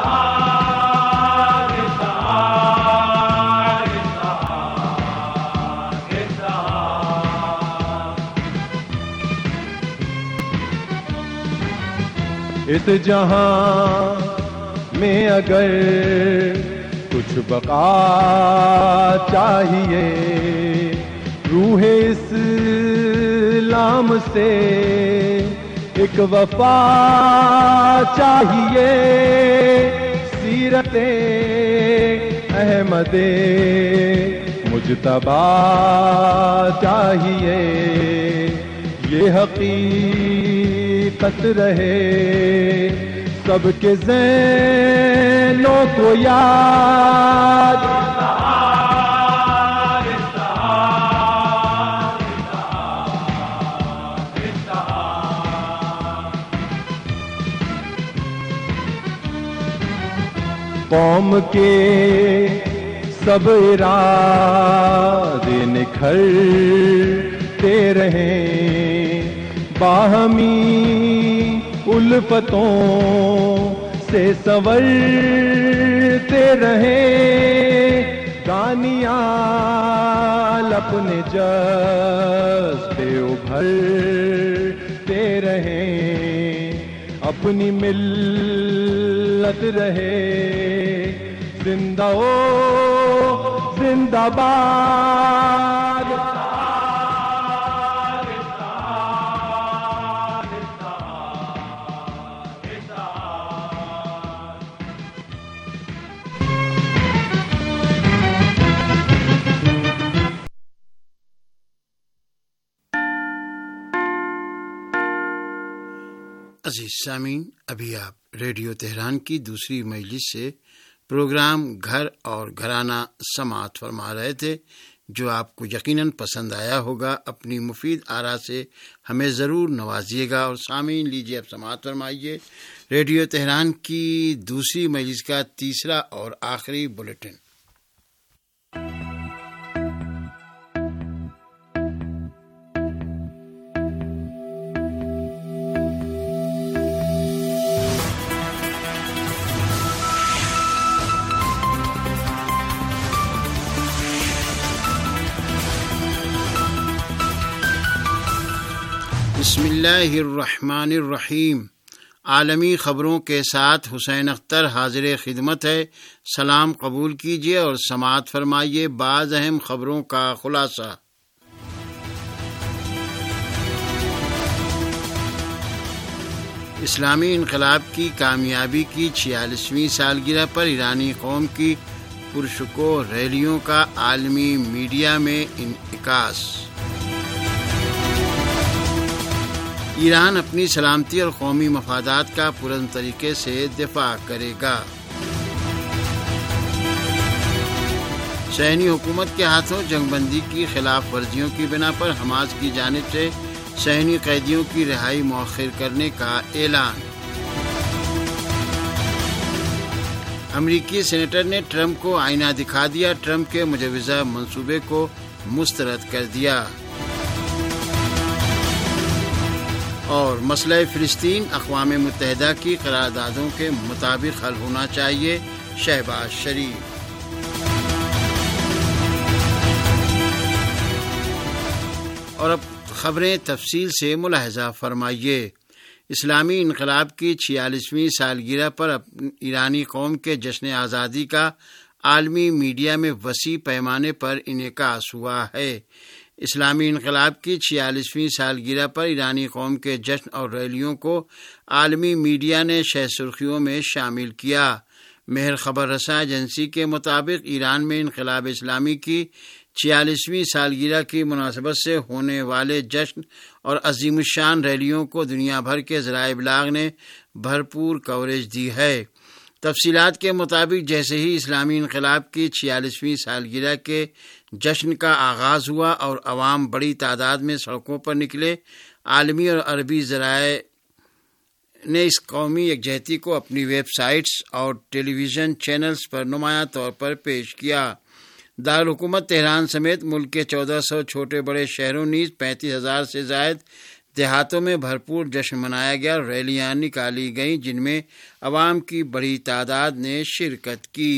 اس جہاں میں اگر کچھ بقا چاہیے، روح اسلام سے ایک وفا چاہیے، سیرت احمد مجتبی چاہیے، یہ حقیقت رہے سب کے ذہنوں کو یاد. قوم کے سب ارادے نکھرتے رہیں، باہمی الفتوں سے سنورتے رہیں، دانیال اپنے جذبے ابھرتے رہیں، اپنی ملت رہے زندہ او زندہ باد. عزیز سامعین، ابھی آپ ریڈیو تہران کی دوسری مجلس سے پروگرام گھر اور گھرانہ سماعت فرما رہے تھے، جو آپ کو یقیناً پسند آیا ہوگا. اپنی مفید آراء سے ہمیں ضرور نوازیے گا. اور سامعین، لیجیے اب سماعت فرمائیے ریڈیو تہران کی دوسری مجلس کا تیسرا اور آخری بلیٹن. بسم اللہ الرحمن الرحیم. عالمی خبروں کے ساتھ حسین اختر حاضر خدمت ہے. سلام قبول کیجیے اور سماعت فرمائیے بعض اہم خبروں کا خلاصہ. اسلامی انقلاب کی کامیابی کی چھیالیسویں سالگرہ پر ایرانی قوم کی پرشکوہ ریلیوں کا عالمی میڈیا میں انعکاس. ایران اپنی سلامتی اور قومی مفادات کا پرامن طریقے سے دفاع کرے گا. صہیونی حکومت کے ہاتھوں جنگ بندی کی خلاف ورزیوں کی بنا پر حماس کی جانب سے صہیونی قیدیوں کی رہائی مؤخر کرنے کا اعلان. امریکی سینیٹر نے ٹرمپ کو آئینہ دکھا دیا، ٹرمپ کے مجوزہ منصوبے کو مسترد کر دیا. اور مسئلہ فلسطین اقوام متحدہ کی قراردادوں کے مطابق حل ہونا چاہیے، شہباز شریف. اور اب خبریں تفصیل سے ملاحظہ فرمائیے. اسلامی انقلاب کی چھیالیسویں سالگرہ پر ایرانی قوم کے جشن آزادی کا عالمی میڈیا میں وسیع پیمانے پر انعکاس ہوا ہے. اسلامی انقلاب کی چھیالیسویں سالگرہ پر ایرانی قوم کے جشن اور ریلیوں کو عالمی میڈیا نے شہ سرخیوں میں شامل کیا. مہر خبر رساں ایجنسی کے مطابق ایران میں انقلاب اسلامی کی چھیالیسویں سالگرہ کی مناسبت سے ہونے والے جشن اور عظیم الشان ریلیوں کو دنیا بھر کے ذرائع ابلاغ نے بھرپور کوریج دی ہے. تفصیلات کے مطابق جیسے ہی اسلامی انقلاب کی چھیالیسویں سالگرہ کے جشن کا آغاز ہوا اور عوام بڑی تعداد میں سڑکوں پر نکلے۔ عالمی اور عربی ذرائع نے اس قومی یکجہتی کو اپنی ویب سائٹس اور ٹیلی ویژن چینلز پر نمایاں طور پر پیش کیا۔ دارالحکومت تہران سمیت ملک کے چودہ سو چھوٹے بڑے شہروں نیز پینتیس ہزار سے زائد دیہاتوں میں بھرپور جشن منایا گیا اور ریلیاں نکالی گئیں جن میں عوام کی بڑی تعداد نے شرکت کی۔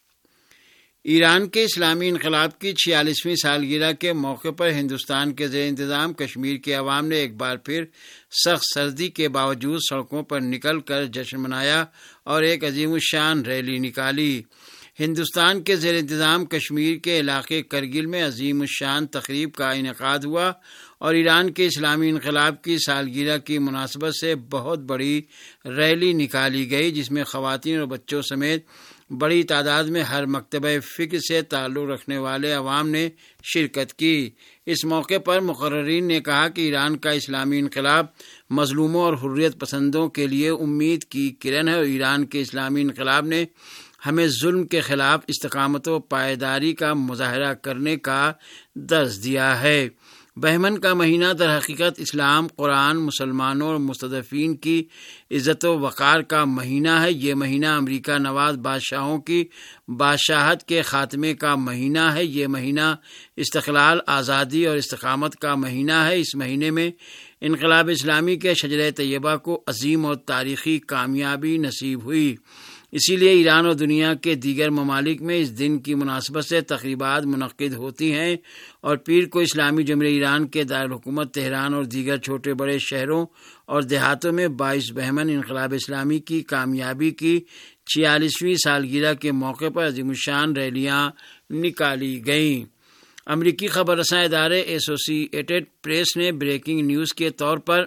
ایران کے اسلامی انقلاب کی چھیالیسویں سالگرہ کے موقع پر ہندوستان کے زیر انتظام کشمیر کے عوام نے ایک بار پھر سخت سردی کے باوجود سڑکوں پر نکل کر جشن منایا اور ایک عظیم الشان ریلی نکالی۔ ہندوستان کے زیر انتظام کشمیر کے علاقے کرگل میں عظیم الشان تقریب کا انعقاد ہوا اور ایران کے اسلامی انقلاب کی سالگرہ کی مناسبت سے بہت بڑی ریلی نکالی گئی جس میں خواتین اور بچوں سمیت بڑی تعداد میں ہر مکتبہ فکر سے تعلق رکھنے والے عوام نے شرکت کی۔ اس موقع پر مقررین نے کہا کہ ایران کا اسلامی انقلاب مظلوموں اور حریت پسندوں کے لیے امید کی کرن ہے اور ایران کے اسلامی انقلاب نے ہمیں ظلم کے خلاف استقامت و پائیداری کا مظاہرہ کرنے کا درس دیا ہے۔ بہمن کا مہینہ در حقیقت اسلام، قرآن، مسلمانوں اور مستضعفین کی عزت و وقار کا مہینہ ہے۔ یہ مہینہ امریکہ نواز بادشاہوں کی بادشاہت کے خاتمے کا مہینہ ہے۔ یہ مہینہ استقلال، آزادی اور استقامت کا مہینہ ہے۔ اس مہینے میں انقلاب اسلامی کے شجرہ طیبہ کو عظیم اور تاریخی کامیابی نصیب ہوئی۔ اسی لیے ایران اور دنیا کے دیگر ممالک میں اس دن کی مناسبت سے تقریبات منعقد ہوتی ہیں اور پیر کو اسلامی جمہوریہ ایران کے دارالحکومت تہران اور دیگر چھوٹے بڑے شہروں اور دیہاتوں میں بائیس بہمن انقلاب اسلامی کی کامیابی کی چھیالیسویں سالگرہ کے موقع پر عظیم الشان ریلیاں نکالی گئیں۔ امریکی خبر رساں ادارے ایسوسی ایٹڈ پریس نے بریکنگ نیوز کے طور پر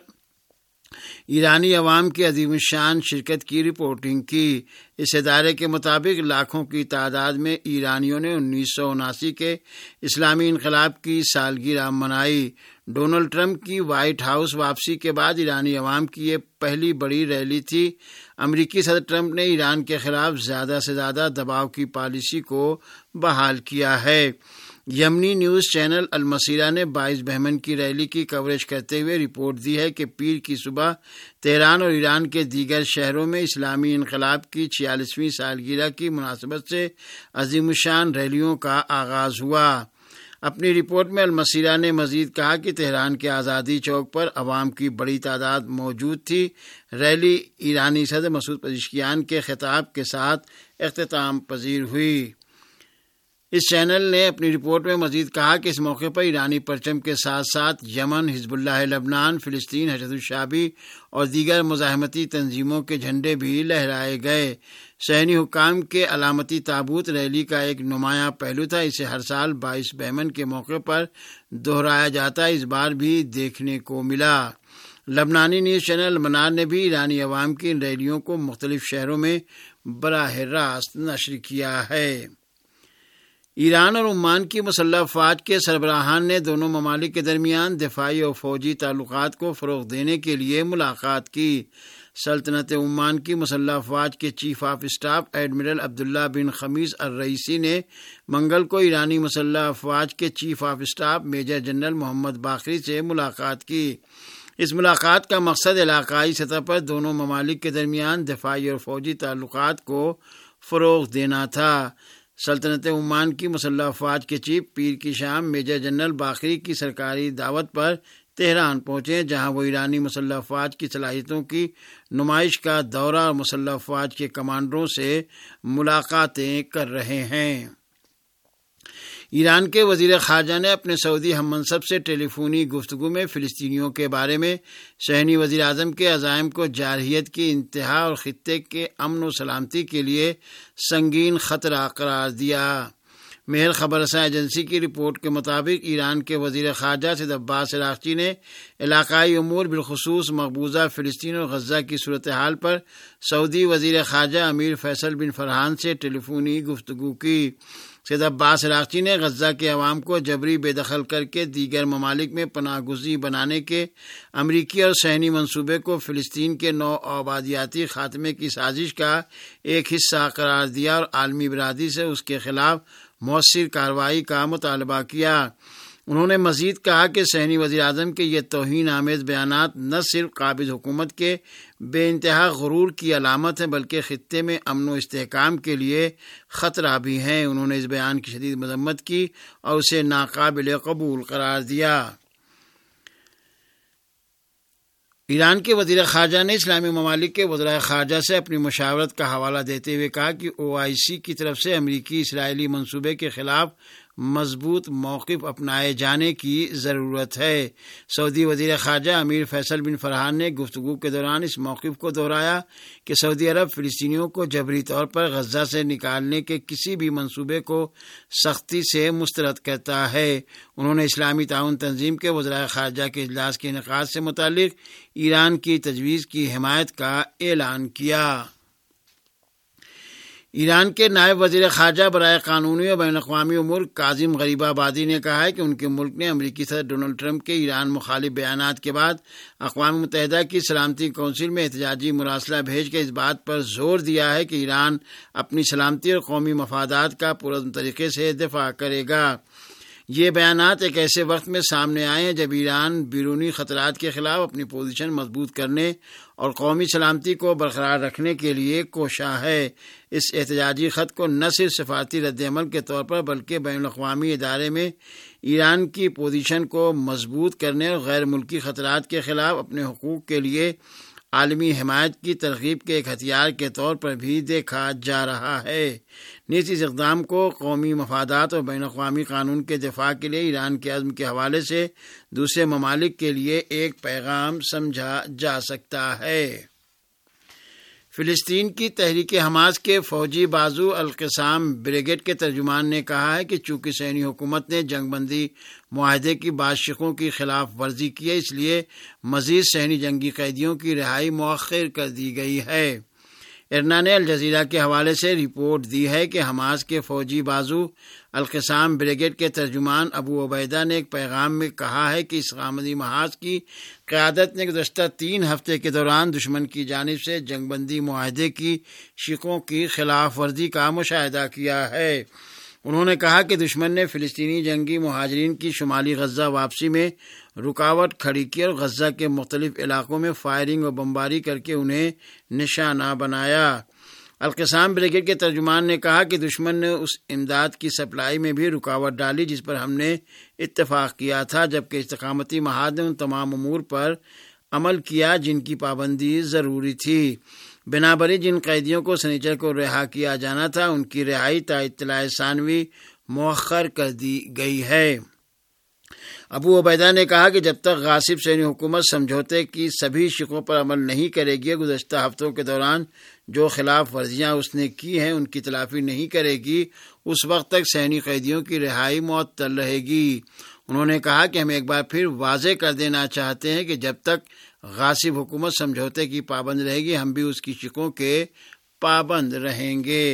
ایرانی عوام کی عظیم الشان شرکت کی رپورٹنگ کی۔ اس ادارے کے مطابق لاکھوں کی تعداد میں ایرانیوں نے انیس سو اناسی کے اسلامی انقلاب کی سالگرہ منائی۔ ڈونلڈ ٹرمپ کی وائٹ ہاؤس واپسی کے بعد ایرانی عوام کی یہ پہلی بڑی ریلی تھی۔ امریکی صدر ٹرمپ نے ایران کے خلاف زیادہ سے زیادہ دباؤ کی پالیسی کو بحال کیا ہے۔ یمنی نیوز چینل المسیرہ نے بائیس بہمن کی ریلی کی کوریج کرتے ہوئے رپورٹ دی ہے کہ پیر کی صبح تہران اور ایران کے دیگر شہروں میں اسلامی انقلاب کی چھیالیسویں سالگرہ کی مناسبت سے عظیم الشان ریلیوں کا آغاز ہوا۔ اپنی رپورٹ میں المسیرہ نے مزید کہا کہ تہران کے آزادی چوک پر عوام کی بڑی تعداد موجود تھی۔ ریلی ایرانی صدر مسعود پزشکیان کے خطاب کے ساتھ اختتام پذیر ہوئی۔ اس چینل نے اپنی رپورٹ میں مزید کہا کہ اس موقع پر ایرانی پرچم کے ساتھ ساتھ یمن، حزب اللہ لبنان، فلسطین، حشد الشعبی اور دیگر مزاحمتی تنظیموں کے جھنڈے بھی لہرائے گئے۔ صہیونی حکام کے علامتی تابوت ریلی کا ایک نمایاں پہلو تھا۔ اسے ہر سال بائیس بہمن کے موقع پر دہرایا جاتا ہے، اس بار بھی دیکھنے کو ملا۔ لبنانی نیوز چینل المنار نے بھی ایرانی عوام کی ان ریلیوں کو مختلف شہروں میں براہ راست نشر کیا ہے۔ ایران اور عمان کی مسلح افواج کے سربراہان نے دونوں ممالک کے درمیان دفاعی اور فوجی تعلقات کو فروغ دینے کے لیے ملاقات کی۔ سلطنت عمان کی مسلح افواج کے chief of staff admiral Abdullah bin Khamis Al Raisi نے منگل کو ایرانی مسلح افواج کے chief of staff major general Mohammad Bagheri سے ملاقات کی۔ اس ملاقات کا مقصد علاقائی سطح پر دونوں ممالک کے درمیان دفاعی اور فوجی تعلقات کو فروغ دینا تھا۔ سلطنت عمان کی مسلح افواج کے چیف پیر کی شام میجر جنرل باقری کی سرکاری دعوت پر تہران پہنچے، جہاں وہ ایرانی مسلح افواج کی صلاحیتوں کی نمائش کا دورہ اور مسلح افواج کے کمانڈروں سے ملاقاتیں کر رہے ہیں۔ ایران کے وزیر خارجہ نے اپنے سعودی ہم منصب سے ٹیلی فونی گفتگو میں فلسطینیوں کے بارے میں صہیونی وزیر اعظم کے عزائم کو جارحیت کی انتہا اور خطے کے امن و سلامتی کے لیے سنگین خطرہ قرار دیا۔ مہر خبر رساں ایجنسی کی رپورٹ کے مطابق ایران کے وزیر خارجہ سید عباس عراقچی نے علاقائی امور بالخصوص مقبوضہ فلسطین اور غزہ کی صورتحال پر سعودی وزیر خارجہ امیر فیصل بن فرحان سے ٹیلی فونی گفتگو کی۔ سید عباس عراقچی نے غزہ کے عوام کو جبری بے دخل کر کے دیگر ممالک میں پناہ گزین بنانے کے امریکی اور صہیونی منصوبے کو فلسطین کے نو آبادیاتی خاتمے کی سازش کا ایک حصہ قرار دیا اور عالمی برادری سے اس کے خلاف مؤثر کارروائی کا مطالبہ کیا۔ انہوں نے مزید کہا کہ صہیونی وزیر اعظم کے یہ توہین آمیز بیانات نہ صرف قابض حکومت کے بے انتہا غرور کی علامت ہیں بلکہ خطے میں امن و استحکام کے لیے خطرہ بھی ہیں۔ انہوں نے اس بیان کی شدید مذمت کی اور اسے ناقابل قبول قرار دیا۔ ایران کے وزیر خارجہ نے اسلامی ممالک کے وزرائے خارجہ سے اپنی مشاورت کا حوالہ دیتے ہوئے کہا کہ او آئی سی کی طرف سے امریکی اسرائیلی منصوبے کے خلاف مضبوط موقف اپنائے جانے کی ضرورت ہے۔ سعودی وزیر خارجہ امیر فیصل بن فرحان نے گفتگو کے دوران اس موقف کو دہرایا کہ سعودی عرب فلسطینیوں کو جبری طور پر غزہ سے نکالنے کے کسی بھی منصوبے کو سختی سے مسترد کرتا ہے۔ انہوں نے اسلامی تعاون تنظیم کے وزرائے خارجہ کے اجلاس کے انعقاد سے متعلق ایران کی تجویز کی حمایت کا اعلان کیا۔ ایران کے نائب وزیر خارجہ برائے قانونی اور بین الاقوامی امور کاظم غریب آبادی نے کہا ہے کہ ان کے ملک نے امریکی صدر ڈونلڈ ٹرمپ کے ایران مخالف بیانات کے بعد اقوام متحدہ کی سلامتی کونسل میں احتجاجی مراسلہ بھیج کے اس بات پر زور دیا ہے کہ ایران اپنی سلامتی اور قومی مفادات کا پرعزم طریقے سے دفاع کرے گا۔ یہ بیانات ایک ایسے وقت میں سامنے آئے ہیں جب ایران بیرونی خطرات کے خلاف اپنی پوزیشن مضبوط کرنے اور قومی سلامتی کو برقرار رکھنے کے لیے کوشاں ہے۔ اس احتجاجی خط کو نہ صرف سفارتی رد عمل کے طور پر بلکہ بین الاقوامی ادارے میں ایران کی پوزیشن کو مضبوط کرنے اور غیر ملکی خطرات کے خلاف اپنے حقوق کے لیے عالمی حمایت کی ترغیب کے ایک ہتھیار کے طور پر بھی دیکھا جا رہا ہے۔ نیز اس اقدام کو قومی مفادات اور بین الاقوامی قانون کے دفاع کے لیے ایران کے عزم کے حوالے سے دوسرے ممالک کے لیے ایک پیغام سمجھا جا سکتا ہے۔ فلسطین کی تحریک حماس کے فوجی بازو القسام بریگیڈ کے ترجمان نے کہا ہے کہ چونکہ صہیونی حکومت نے جنگ بندی معاہدے کی بعض شقوں کی خلاف ورزی کی ہے، اس لیے مزید صہیونی جنگی قیدیوں کی رہائی مؤخر کر دی گئی ہے۔ ارنا نے الجزیرہ کے حوالے سے رپورٹ دی ہے کہ حماس کے فوجی بازو القسام بریگیڈ کے ترجمان ابو عبیدہ نے ایک پیغام میں کہا ہے کہ اس آمدی محاذ کی قیادت نے گزشتہ تین ہفتے کے دوران دشمن کی جانب سے جنگ بندی معاہدے کی شقوں کی خلاف ورزی کا مشاہدہ کیا ہے۔ انہوں نے کہا کہ دشمن نے فلسطینی جنگی مہاجرین کی شمالی غزہ واپسی میں رکاوٹ کھڑی کی اور غزہ کے مختلف علاقوں میں فائرنگ اور بمباری کر کے انہیں نشانہ بنایا۔ القسام بریگیڈ کے ترجمان نے کہا کہ دشمن نے اس امداد کی سپلائی میں بھی رکاوٹ ڈالی جس پر ہم نے اتفاق کیا تھا، جبکہ استقامتی محاذ نے ان تمام امور پر عمل کیا جن کی پابندی ضروری تھی۔ بنابراین جن قیدیوں کو سنیچر کو رہا کیا جانا تھا ان کی رہائی تا اطلاع ثانوی مؤخر کر دی گئی ہے۔ ابو عبیدہ نے کہا کہ جب تک غاصب صہیونی حکومت سمجھوتے کی سبھی شقوں پر عمل نہیں کرے گی، گزشتہ ہفتوں کے دوران جو خلاف ورزیاں اس نے کی ہیں ان کی تلافی نہیں کرے گی، اس وقت تک صہیونی قیدیوں کی رہائی معطل رہے گی۔ انہوں نے کہا کہ ہم ایک بار پھر واضح کر دینا چاہتے ہیں کہ جب تک غاصب حکومت سمجھوتے کی پابند رہے گی ہم بھی اس کی شقوں کے پابند رہیں گے۔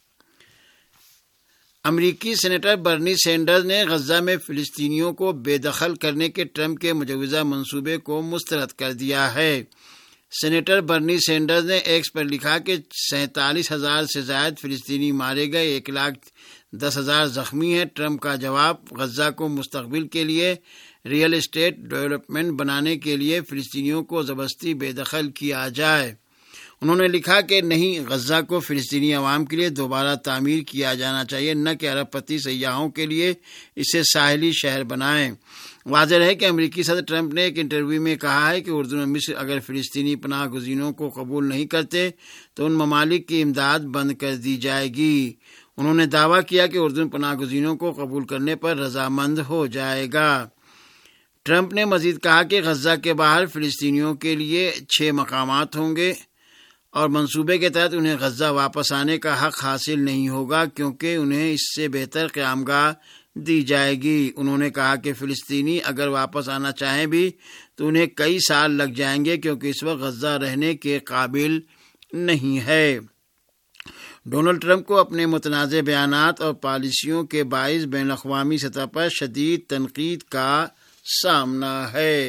امریکی سینیٹر برنی سینڈرز نے غزہ میں فلسطینیوں کو بے دخل کرنے کے ٹرمپ کے مجوزہ منصوبے کو مسترد کر دیا ہے۔ سینیٹر برنی سینڈرز نے ایکس پر لکھا کہ سینتالیس ہزار سے زائد فلسطینی مارے گئے، ایک لاکھ دس ہزار زخمی ہیں۔ ٹرمپ کا جواب: غزہ کو مستقبل کے لیے ریئل اسٹیٹ ڈیولپمنٹ بنانے کے لیے فلسطینیوں کو زبردستی بے دخل کیا جائے۔ انہوں نے لکھا کہ نہیں، غزہ کو فلسطینی عوام کے لیے دوبارہ تعمیر کیا جانا چاہیے، نہ کہ عرب پتی سیاحوں کے لیے اسے ساحلی شہر بنائیں۔ واضح ہے کہ امریکی صدر ٹرمپ نے ایک انٹرویو میں کہا ہے کہ اردن اور مصر اگر فلسطینی پناہ گزینوں کو قبول نہیں کرتے تو ان ممالک کی امداد بند کر دی جائے گی۔ انہوں نے دعویٰ کیا کہ اردن پناہ گزینوں کو قبول کرنے پر رضامند ہو جائے گا۔ ٹرمپ نے مزید کہا کہ غزہ کے باہر فلسطینیوں کے لیے چھ مقامات ہوں گے اور منصوبے کے تحت انہیں غزہ واپس آنے کا حق حاصل نہیں ہوگا کیونکہ انہیں اس سے بہتر قیام گاہ دی جائے گی۔ انہوں نے کہا کہ فلسطینی اگر واپس آنا چاہیں بھی تو انہیں کئی سال لگ جائیں گے کیونکہ اس وقت غزہ رہنے کے قابل نہیں ہے۔ ڈونلڈ ٹرمپ کو اپنے متنازع بیانات اور پالیسیوں کے باعث بین الاقوامی سطح پر شدید تنقید کا سامنا ہے۔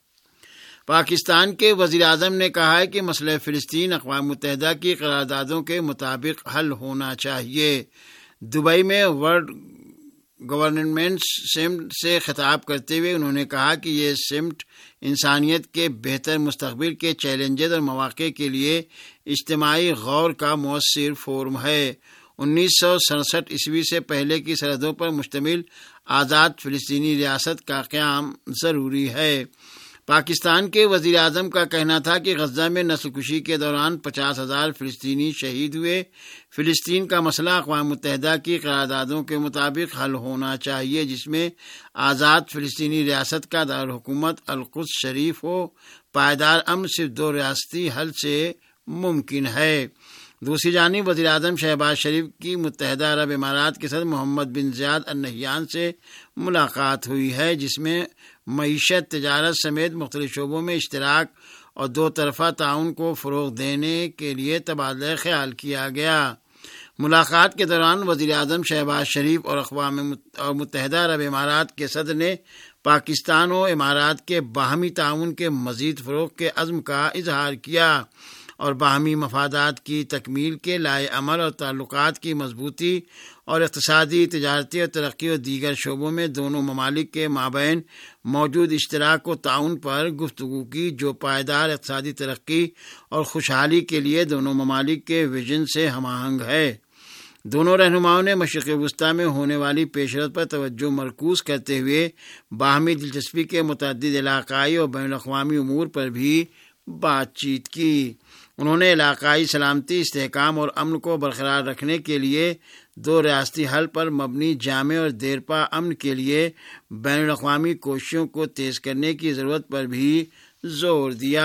پاکستان کے وزیر اعظم نے کہا ہے کہ مسئلہ فلسطین اقوام متحدہ کی قراردادوں کے مطابق حل ہونا چاہیے۔ دبئی میں ورلڈ گورنمنٹ سمٹ سے خطاب کرتے ہوئے انہوں نے کہا کہ یہ سمٹ انسانیت کے بہتر مستقبل کے چیلنجز اور مواقع کے لیے اجتماعی غور کا مؤثر فورم ہے۔ انیس سو سڑسٹھ عیسوی سے پہلے کی سرحدوں پر مشتمل آزاد فلسطینی ریاست کا قیام ضروری ہے۔ پاکستان کے وزیر اعظم کا کہنا تھا کہ غزہ میں نسل کشی کے دوران پچاس ہزار فلسطینی شہید ہوئے۔ فلسطین کا مسئلہ اقوام متحدہ کی قراردادوں کے مطابق حل ہونا چاہیے، جس میں آزاد فلسطینی ریاست کا دارالحکومت القدس شریف ہو۔ پائیدار امن صرف دو ریاستی حل سے ممکن ہے۔ دوسری جانب وزیر اعظم شہباز شریف کی متحدہ عرب امارات کے صدر محمد بن زیاد ال نہیان سے ملاقات ہوئی ہے، جس میں معیشت، تجارت سمیت مختلف شعبوں میں اشتراک اور دو طرفہ تعاون کو فروغ دینے کے لیے تبادلہ خیال کیا گیا۔ ملاقات کے دوران وزیر اعظم شہباز شریف اور اقوام متحدہ عرب امارات کے صدر نے پاکستان و امارات کے باہمی تعاون کے مزید فروغ کے عزم کا اظہار کیا اور باہمی مفادات کی تکمیل کے لائے عمل اور تعلقات کی مضبوطی اور اقتصادی، تجارتی اور ترقی اور دیگر شعبوں میں دونوں ممالک کے مابین موجود اشتراک و تعاون پر گفتگو کی، جو پائیدار اقتصادی ترقی اور خوشحالی کے لیے دونوں ممالک کے ویژن سے ہم آہنگ ہے۔ دونوں رہنماؤں نے مشرق وسطیٰ میں ہونے والی پیش رفت پر توجہ مرکوز کرتے ہوئے باہمی دلچسپی کے متعدد علاقائی اور بین الاقوامی امور پر بھی بات چیت کی۔ انہوں نے علاقائی سلامتی، استحکام اور امن کو برقرار رکھنے کے لیے دو ریاستی حل پر مبنی جامع اور دیرپا امن کے لیے بین الاقوامی کوششوں کو تیز کرنے کی ضرورت پر بھی زور دیا۔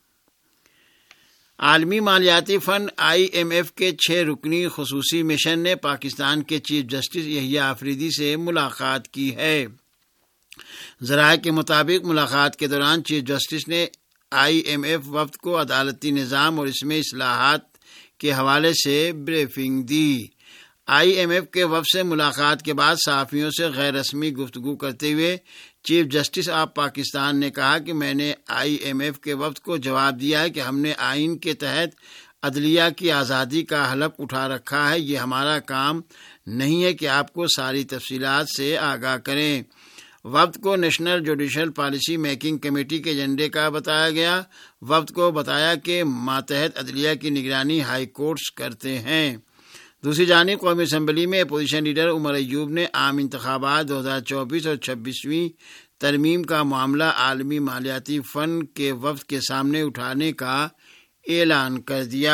عالمی مالیاتی فنڈ آئی ایم ایف کے چھ رکنی خصوصی مشن نے پاکستان کے چیف جسٹس یحییٰ آفریدی سے ملاقات کی ہے۔ ذرائع کے مطابق ملاقات کے دوران چیف جسٹس نے آئی ایم ایف وفد کو عدالتی نظام اور اس میں اصلاحات کے حوالے سے بریفنگ دی۔ آئی ایم ایف کے وفد سے ملاقات کے بعد صحافیوں سے غیر رسمی گفتگو کرتے ہوئے چیف جسٹس آف پاکستان نے کہا کہ میں نے آئی ایم ایف کے وفد کو جواب دیا ہے کہ ہم نے آئین کے تحت عدلیہ کی آزادی کا حلف اٹھا رکھا ہے۔ یہ ہمارا کام نہیں ہے کہ آپ کو ساری تفصیلات سے آگاہ کریں۔ وفد کو national judicial policy making committee کے ایجنڈے کا بتایا گیا۔ وفد کو بتایا کہ ماتحت عدلیہ کی نگرانی ہائی کورٹس کرتے ہیں۔ دوسری جانب قومی اسمبلی میں اپوزیشن لیڈر عمر ایوب نے عام انتخابات دو ہزار چوبیس اور چھبیسویں ترمیم کا معاملہ عالمی مالیاتی فنڈ کے وفد کے سامنے اٹھانے کا اعلان کر دیا۔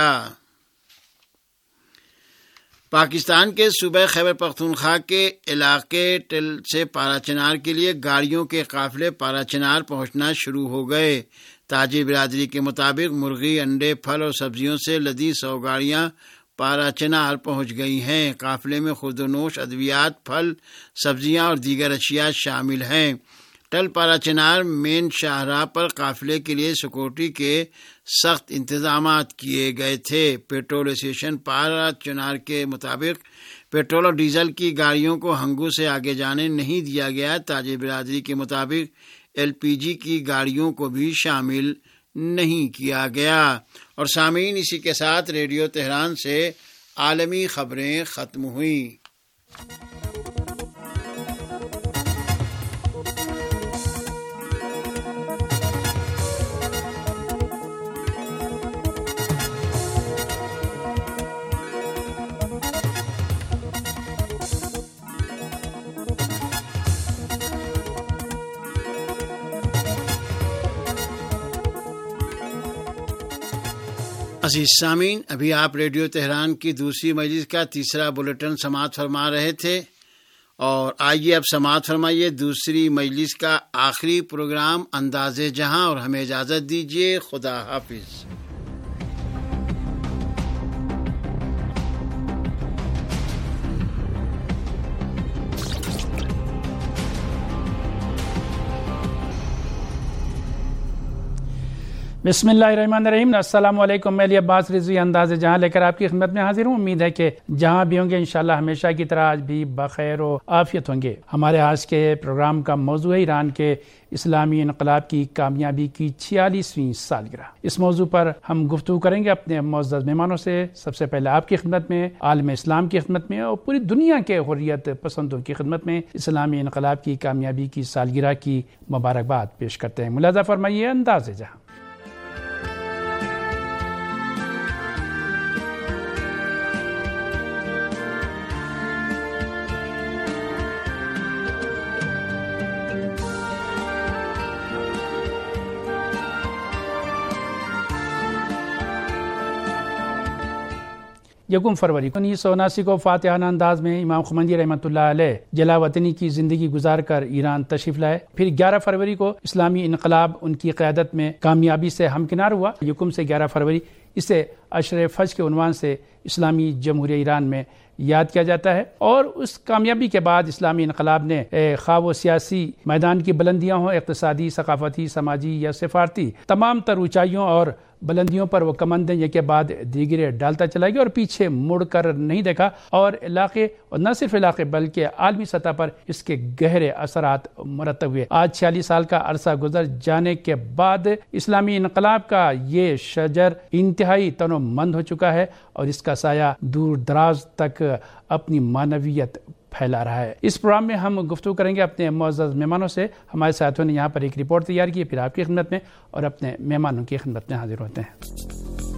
پاکستان کے صوبہ خیبر پختونخوا کے علاقے ٹل سے پارا چنار کے لیے گاڑیوں کے قافلے پارا چنار پہنچنا شروع ہو گئے۔ تاجر برادری کے مطابق مرغی، انڈے، پھل اور سبزیوں سے لدی سو گاڑیاں پارا چنار پہنچ گئی ہیں۔ قافلے میں خورد و نوش، ادویات، پھل، سبزیاں اور دیگر اشیاء شامل ہیں۔ ٹل پارا چنار مین شاہراہ پر قافلے کے لیے سیکورٹی کے سخت انتظامات کیے گئے تھے۔ پیٹرول ایسوسی پارا چنار کے مطابق پیٹرول اور ڈیزل کی گاڑیوں کو ہنگو سے آگے جانے نہیں دیا گیا۔ تاجر برادری کے مطابق ایل پی جی کی گاڑیوں کو بھی شامل نہیں کیا گیا۔ اور سامعین، اسی کے ساتھ ریڈیو تہران سے عالمی خبریں ختم ہوئیں۔ عزیز سامعین، ابھی آپ ریڈیو تہران کی دوسری مجلس کا تیسرا بلیٹن سماعت فرما رہے تھے، اور آئیے اب سماعت فرمائیے دوسری مجلس کا آخری پروگرام انداز جہاں، اور ہمیں اجازت دیجیے۔ خدا حافظ۔ بسم اللہ الرحمن الرحیم، السلام علیکم۔ میں عباس رضوی انداز جہاں لے کر آپ کی خدمت میں حاضر ہوں۔ امید ہے کہ جہاں بھی ہوں گے انشاءاللہ ہمیشہ کی طرح آج بھی بخیر و عافیت ہوں گے۔ ہمارے آج کے پروگرام کا موضوع ہے ایران کے اسلامی انقلاب کی کامیابی کی چھیالیسویں سالگرہ۔ اس موضوع پر ہم گفتگو کریں گے اپنے معزز مہمانوں سے۔ سب سے پہلے آپ کی خدمت میں، عالم اسلام کی خدمت میں اور پوری دنیا کے حریت پسندوں کی خدمت میں اسلامی انقلاب کی کامیابی کی سالگرہ کی مبارکباد پیش کرتے ہیں۔ ملاحظہ فرمائیے انداز جہاں۔ یکم فروری انیس سو اناسی کو فاتحانہ انداز میں امام خمینی رحمۃ اللہ علیہ جلا وطنی کی زندگی گزار کر ایران تشریف لائے۔ پھر گیارہ فروری کو اسلامی انقلاب ان کی قیادت میں کامیابی سے ہمکنار ہوا۔ یکم سے گیارہ فروری اسے عشر فجر کے عنوان سے اسلامی جمہوریہ ایران میں یاد کیا جاتا ہے، اور اس کامیابی کے بعد اسلامی انقلاب نے خواہ و سیاسی میدان کی بلندیاں ہوں، اقتصادی، ثقافتی، سماجی یا سفارتی، تمام تر اونچائیوں اور بلندیوں پر وہ کمندیں یہ کے بعد دیگرے ڈالتا چلا گیا اور پیچھے مڑ کر نہیں دیکھا، اور علاقے اور نہ صرف علاقے بلکہ عالمی سطح پر اس کے گہرے اثرات مرتب ہوئے۔ آج چھیالیس سال کا عرصہ گزر جانے کے بعد اسلامی انقلاب کا یہ شجر انتہائی تنو مند ہو چکا ہے اور اس کا سایہ دور دراز تک اپنی معنویت پھیلا رہا ہے۔ اس پروگرام میں ہم گفتگو کریں گے اپنے معزز مہمانوں سے۔ ہمارے ساتھیوں نے یہاں پر ایک رپورٹ تیار کی ہے، پھر آپ کی خدمت میں اور اپنے مہمانوں کی خدمت میں حاضر ہوتے ہیں۔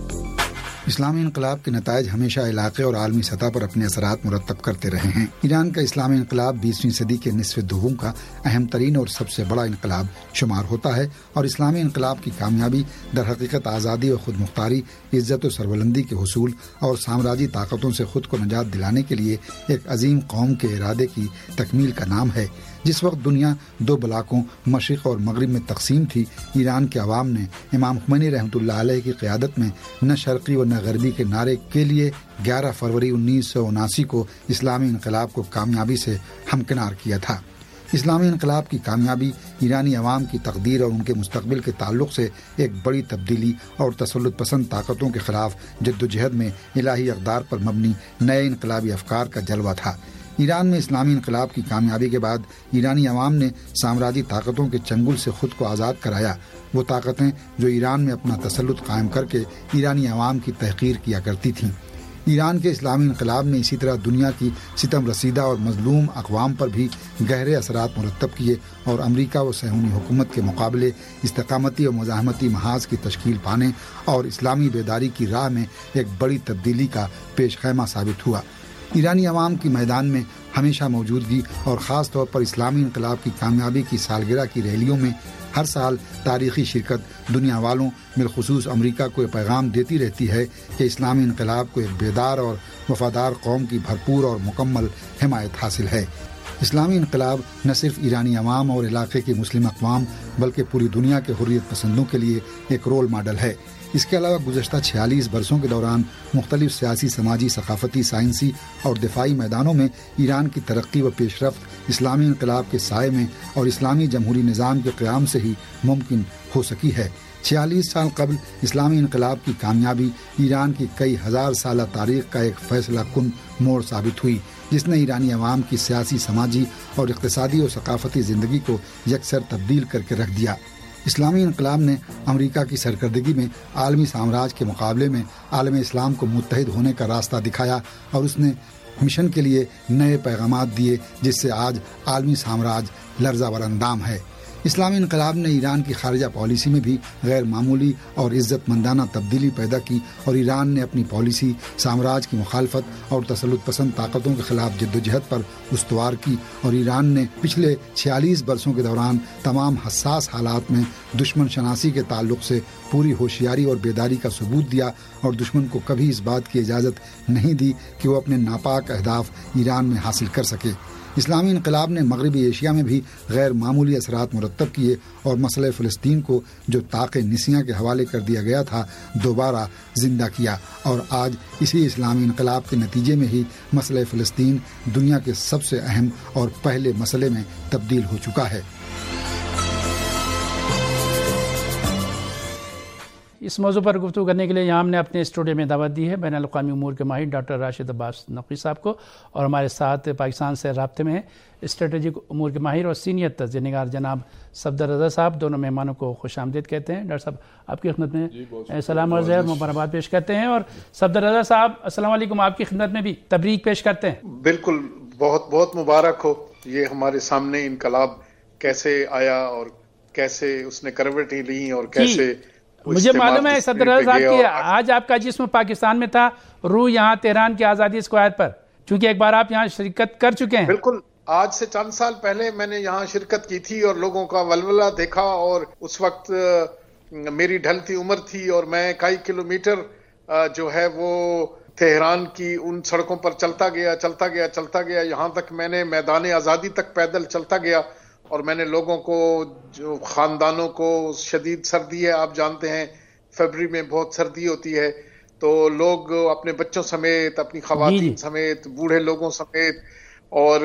اسلامی انقلاب کے نتائج ہمیشہ علاقے اور عالمی سطح پر اپنے اثرات مرتب کرتے رہے ہیں۔ ایران کا اسلامی انقلاب بیسویں صدی کے نصف دوم کا اہم ترین اور سب سے بڑا انقلاب شمار ہوتا ہے، اور اسلامی انقلاب کی کامیابی در حقیقت آزادی و خود مختاری، عزت و سربلندی کے حصول اور سامراجی طاقتوں سے خود کو نجات دلانے کے لیے ایک عظیم قوم کے ارادے کی تکمیل کا نام ہے۔ جس وقت دنیا دو بلاکوں مشرق اور مغرب میں تقسیم تھی، ایران کے عوام نے امام خمینی رحمۃ اللہ علیہ کی قیادت میں نہ شرقی و نہ غربی کے نعرے کے لیے گیارہ فروری انیس سو اناسی کو اسلامی انقلاب کو کامیابی سے ہمکنار کیا تھا۔ اسلامی انقلاب کی کامیابی ایرانی عوام کی تقدیر اور ان کے مستقبل کے تعلق سے ایک بڑی تبدیلی اور تسلط پسند طاقتوں کے خلاف جدوجہد میں الہی اقدار پر مبنی نئے انقلابی افکار کا جلوہ تھا۔ ایران میں اسلامی انقلاب کی کامیابی کے بعد ایرانی عوام نے سامراجی طاقتوں کے چنگل سے خود کو آزاد کرایا۔ وہ طاقتیں جو ایران میں اپنا تسلط قائم کر کے ایرانی عوام کی تحقیر کیا کرتی تھیں۔ ایران کے اسلامی انقلاب نے اسی طرح دنیا کی ستم رسیدہ اور مظلوم اقوام پر بھی گہرے اثرات مرتب کیے، اور امریکہ و صہیونی حکومت کے مقابلے استقامتی اور مزاحمتی محاذ کی تشکیل پانے اور اسلامی بیداری کی راہ میں ایک بڑی تبدیلی کا پیش خیمہ ثابت ہوا۔ ایرانی عوام کی میدان میں ہمیشہ موجودگی اور خاص طور پر اسلامی انقلاب کی کامیابی کی سالگرہ کی ریلیوں میں ہر سال تاریخی شرکت دنیا والوں بالخصوص امریکہ کو یہ پیغام دیتی رہتی ہے کہ اسلامی انقلاب کو ایک بیدار اور وفادار قوم کی بھرپور اور مکمل حمایت حاصل ہے۔ اسلامی انقلاب نہ صرف ایرانی عوام اور علاقے کی مسلم اقوام بلکہ پوری دنیا کے حریت پسندوں کے لیے ایک رول ماڈل ہے۔ اس کے علاوہ گزشتہ چھیالیس برسوں کے دوران مختلف سیاسی، سماجی، ثقافتی، سائنسی اور دفاعی میدانوں میں ایران کی ترقی و پیش رفت اسلامی انقلاب کے سائے میں اور اسلامی جمہوری نظام کے قیام سے ہی ممکن ہو سکی ہے۔ چھیالیس سال قبل اسلامی انقلاب کی کامیابی ایران کی کئی ہزار سالہ تاریخ کا ایک فیصلہ کن موڑ ثابت ہوئی، جس نے ایرانی عوام کی سیاسی، سماجی اور اقتصادی اور ثقافتی زندگی کو یکسر تبدیل کر کے رکھ دیا۔ اسلامی انقلاب نے امریکہ کی سرکردگی میں عالمی سامراج کے مقابلے میں عالم اسلام کو متحد ہونے کا راستہ دکھایا، اور اس نے مشن کے لیے نئے پیغامات دیے، جس سے آج عالمی سامراج لرزہ بر اندام ہے۔ اسلامی انقلاب نے ایران کی خارجہ پالیسی میں بھی غیر معمولی اور عزت مندانہ تبدیلی پیدا کی، اور ایران نے اپنی پالیسی سامراج کی مخالفت اور تسلط پسند طاقتوں کے خلاف جدوجہد پر استوار کی، اور ایران نے پچھلے چھیالیس برسوں کے دوران تمام حساس حالات میں دشمن شناسی کے تعلق سے پوری ہوشیاری اور بیداری کا ثبوت دیا، اور دشمن کو کبھی اس بات کی اجازت نہیں دی کہ وہ اپنے ناپاک اہداف ایران میں حاصل کر سکے۔ اسلامی انقلاب نے مغربی ایشیا میں بھی غیر معمولی اثرات مرتب کیے، اور مسئلہ فلسطین کو جو طاق نسیاں کے حوالے کر دیا گیا تھا دوبارہ زندہ کیا، اور آج اسی اسلامی انقلاب کے نتیجے میں ہی مسئلہ فلسطین دنیا کے سب سے اہم اور پہلے مسئلے میں تبدیل ہو چکا ہے۔ اس موضوع پر گفتگو کرنے کے لیے یہاں ہم نے اپنے اسٹوڈیو میں دعوت دی ہے بین الاقوامی امور کے ماہر ڈاکٹر راشد عباس نقوی صاحب کو، اور ہمارے ساتھ پاکستان سے رابطے میں ہیں اسٹریٹجک امور کے ماہر اور سینئر تجزیہ نگار جناب صفدر رضا صاحب۔ دونوں مہمانوں کو خوش آمدید کہتے ہیں۔ ڈاکٹر صاحب آپ کی خدمت میں سلام عرض ہے، مبارکباد پیش کرتے ہیں، اور صفدر رضا صاحب السلام علیکم، آپ کی خدمت میں بھی تبریک پیش کرتے ہیں۔ بالکل، بہت بہت مبارک ہو۔ یہ ہمارے سامنے انقلاب کیسے آیا اور کیسے اس نے کروٹیں لی اور کیسے مجھے معلوم ہے صفدر رضا صاحب کہ آج آپ کا جسم پاکستان میں تھا، روح یہاں تہران کی آزادی اسکوائر پر، چونکہ ایک بار آپ یہاں شرکت کر چکے ہیں۔ بالکل، آج سے چند سال پہلے میں نے یہاں شرکت کی تھی اور لوگوں کا ولولہ دیکھا، اور اس وقت میری ڈھلتی عمر تھی اور میں کئی کلومیٹر جو ہے وہ تہران کی ان سڑکوں پر چلتا گیا چلتا گیا چلتا گیا یہاں تک میں نے میدان آزادی تک پیدل چلتا گیا، اور میں نے لوگوں کو، جو خاندانوں کو، شدید سردی ہے آپ جانتے ہیں، فیبری میں بہت سردی ہوتی ہے، تو لوگ اپنے بچوں سمیت، اپنی خواتین سمیت، بوڑھے لوگوں سمیت، اور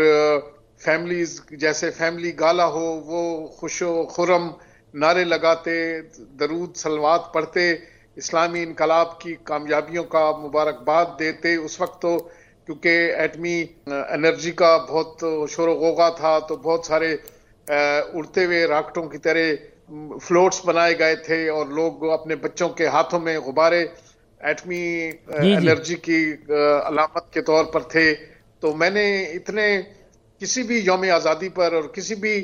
فیملیز جیسے فیملی گالا ہو، وہ خوش و خرم نعرے لگاتے، درود صلوات پڑھتے، اسلامی انقلاب کی کامیابیوں کا مبارکباد دیتے۔ اس وقت تو کیونکہ ایٹمی انرجی کا بہت شور و غوغا تھا، تو بہت سارے اڑتے ہوئے راکٹوں کی طرح فلوٹس بنائے گئے تھے، اور لوگ اپنے بچوں کے ہاتھوں میں غبارے ایٹمی انرجی کی علامت کے طور پر تھے۔ تو میں نے اتنے کسی بھی یوم آزادی پر اور کسی بھی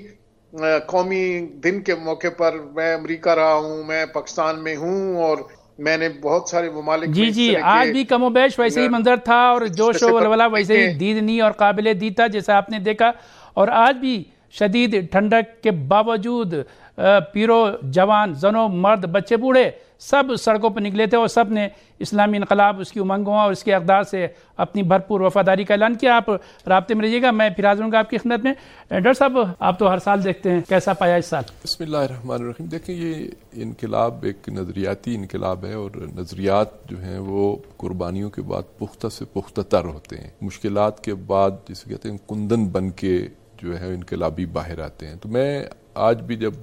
قومی دن کے موقع پر، میں امریکہ رہا ہوں، میں پاکستان میں ہوں، اور میں نے بہت سارے ممالک جی جی آج بھی کم و بیش ویسے ہی منظر تھا، اور جوش و ولولہ ویسے ہی دیدنی اور قابل دید تھا جیسا آپ نے دیکھا، اور آج بھی شدید ٹھنڈک کے باوجود پیرو جوان، زنوں، مرد، بچے، بوڑھے سب سڑکوں پر نکلے تھے، اور سب نے اسلامی انقلاب، اس کی امنگوں اور اس کے اقدار سے اپنی بھرپور وفاداری کا اعلان کیا۔ آپ رابطے میں رہیے گا، میں پھر حاضر ہوں گا آپ کی خدمت میں۔ ڈاکٹر صاحب آپ تو ہر سال دیکھتے ہیں، کیسا پایا اس سال؟ بسم اللہ الرحمن الرحیم۔ دیکھیں، یہ انقلاب ایک نظریاتی انقلاب ہے، اور نظریات جو ہیں وہ قربانیوں کے بعد پختہ سے پختہ تر ہوتے ہیں، مشکلات کے بعد جسے کہتے ہیں کندن بن کے جو ہے انقلابی باہر آتے ہیں۔ تو میں آج بھی جب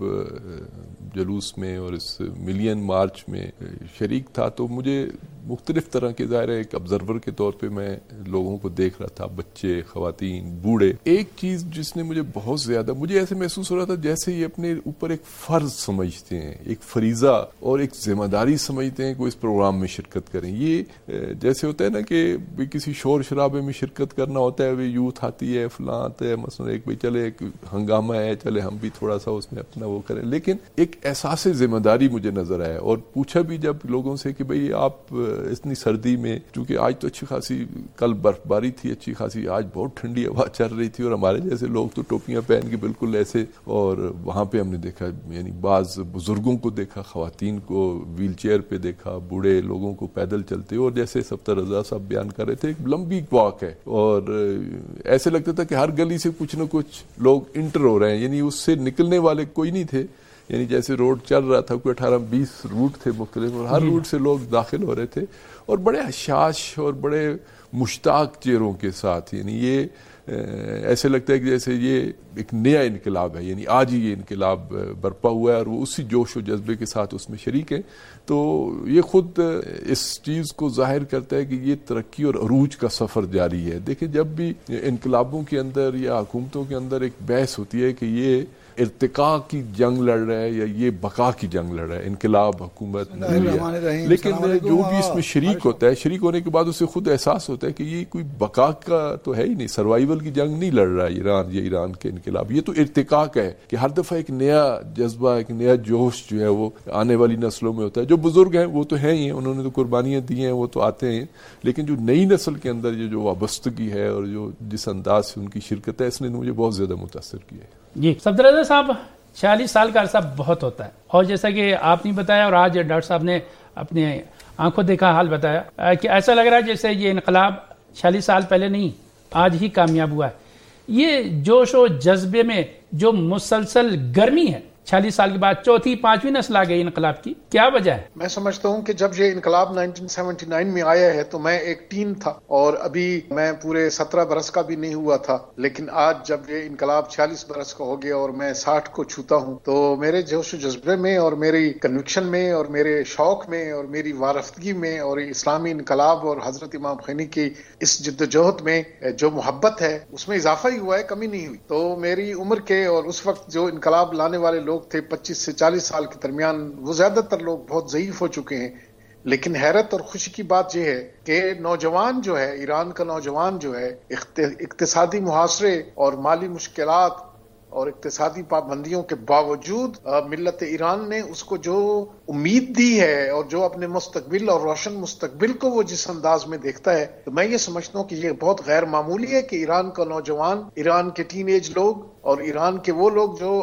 جلوس میں اور اس ملین مارچ میں شریک تھا، تو مجھے مختلف طرح کے، ظاہر ہے ایک آبزرور کے طور پہ میں لوگوں کو دیکھ رہا تھا، بچے، خواتین، بوڑھے۔ ایک چیز جس نے مجھے بہت زیادہ، مجھے ایسے محسوس ہو رہا تھا جیسے یہ اپنے اوپر ایک فرض سمجھتے ہیں، ایک فریضہ اور ایک ذمہ داری سمجھتے ہیں کہ وہ اس پروگرام میں شرکت کریں۔ یہ جیسے ہوتا ہے نا کہ کسی شور شرابے میں شرکت کرنا ہوتا ہے، وہ یوتھ آتی ہے، فلاں آتا ہے، مثلا ایک بھائی چلے ایک ہنگامہ ہے، چلے ہم بھی تھوڑا سا اس میں اپنا وہ کریں، لیکن ایک احساس ذمہ داری مجھے نظر آیا۔ اور پوچھا بھی جب لوگوں سے کہ بھئی آپ اتنی سردی میں، چونکہ آج تو اچھی خاصی، کل برف باری تھی اچھی خاصی، آج بہت ٹھنڈی ہوا چل رہی تھی، اور ہمارے جیسے لوگ تو ٹوپیاں پہن کے بالکل ایسے، اور وہاں پہ ہم نے دیکھا، یعنی بعض بزرگوں کو دیکھا، خواتین کو ویل چیئر پہ دیکھا، بوڑھے لوگوں کو پیدل چلتے، اور جیسے صفدر رضا صاحب بیان کر رہے تھے ایک لمبی واک ہے، اور ایسے لگتا تھا کہ ہر گلی سے کچھ نہ کچھ لوگ انٹر ہو رہے ہیں، یعنی اس سے نکلنے والے کوئی نہیں تھے، یعنی جیسے روڈ چل رہا تھا، کوئی اٹھارہ بیس روٹ تھے مختلف، اور ہر روٹ سے لوگ داخل ہو رہے تھے، اور بڑے حشاش اور بڑے مشتاق چہروں کے ساتھ، یعنی یہ ایسے لگتا ہے کہ جیسے یہ ایک نیا انقلاب ہے، یعنی آج ہی یہ انقلاب برپا ہوا ہے، اور وہ اسی جوش و جذبے کے ساتھ اس میں شریک ہیں۔ تو یہ خود اس چیز کو ظاہر کرتا ہے کہ یہ ترقی اور عروج کا سفر جاری ہے۔ دیکھیں، جب بھی انقلابوں کے اندر یا حکومتوں کے اندر ایک بحث ہوتی ہے کہ یہ ارتقاء کی جنگ لڑ رہا ہے یا یہ بقا کی جنگ لڑ رہا ہے، انقلاب، حکومت، لیکن جو بھی اس میں شریک ہوتا ہے، شریک ہونے کے بعد اسے خود احساس ہوتا ہے کہ یہ کوئی بقا کا تو ہے ہی نہیں، سروائیول کی جنگ نہیں لڑ رہا ہے ایران یا ایران کے انقلاب، یہ تو ارتقاء کا ہے کہ ہر دفعہ ایک نیا جذبہ، ایک نیا جوش جو ہے وہ آنے والی نسلوں میں ہوتا ہے۔ جو بزرگ ہیں وہ تو ہیں ہی، انہوں نے تو قربانیاں دی ہیں، وہ تو آتے ہیں، لیکن جو نئی نسل کے اندر یہ جو وابستگی ہے اور جو جس انداز سے ان کی شرکت ہے، اس نے مجھے بہت زیادہ متاثر کیا ہے۔ جی صفدر رضا صاحب، چھیالیس سال کا عرصہ بہت ہوتا ہے، اور جیسا کہ آپ نے بتایا اور آج ڈاکٹر صاحب نے اپنے آنکھوں دیکھا حال بتایا کہ ایسا لگ رہا ہے جیسے یہ انقلاب چھیالیس سال پہلے نہیں، آج ہی کامیاب ہوا ہے۔ یہ جوش و جذبے میں جو مسلسل گرمی ہے، छियालीस साल के बाद चौथी पांचवी नस्ल आ गई इनकलाब की, क्या वजह है? मैं समझता हूँ कि जब ये इनकलाब नाइनटीन सेवेंटी नाइन में आया है तो मैं एक टीन था और अभी मैं पूरे सत्रह बरस का भी नहीं हुआ था, लेकिन आज जब ये इनकलाब छियालीस बरस का हो गया और मैं साठ को छूता हूँ तो मेरे जोश जज्बे में और मेरी कन्विक्शन में और मेरे शौक में और मेरी वारफ्तगी में और इस्लामी इनकलाब और हजरत इमाम खमैनी की इस जिद्दोजहद में जो मोहब्बत है उसमें इजाफा ही हुआ है, कमी नहीं हुई। तो मेरी उम्र के और उस वक्त जो इनकलाब लाने वाले लोग थे पच्चीस से चालीस साल के दरमियान, वो ज्यादातर लोग बहुत ज़ईफ हो चुके हैं। लेकिन हैरत और खुशी की बात यह है कि नौजवान जो है, ईरान का नौजवान जो है, इक्तिसादी मुहासरे और माली मुश्किलात और इक्तिसादी पाबंदियों के बावजूद मिल्लत ईरान ने उसको जो उम्मीद दी है और जो अपने मुस्तकबिल और रोशन मुस्तकबिल को वो जिस अंदाज में देखता है, तो मैं ये समझता हूँ कि ये बहुत गैर मामूली है कि ईरान का नौजवान, ईरान के टीन एज लोग और ईरान के वो लोग जो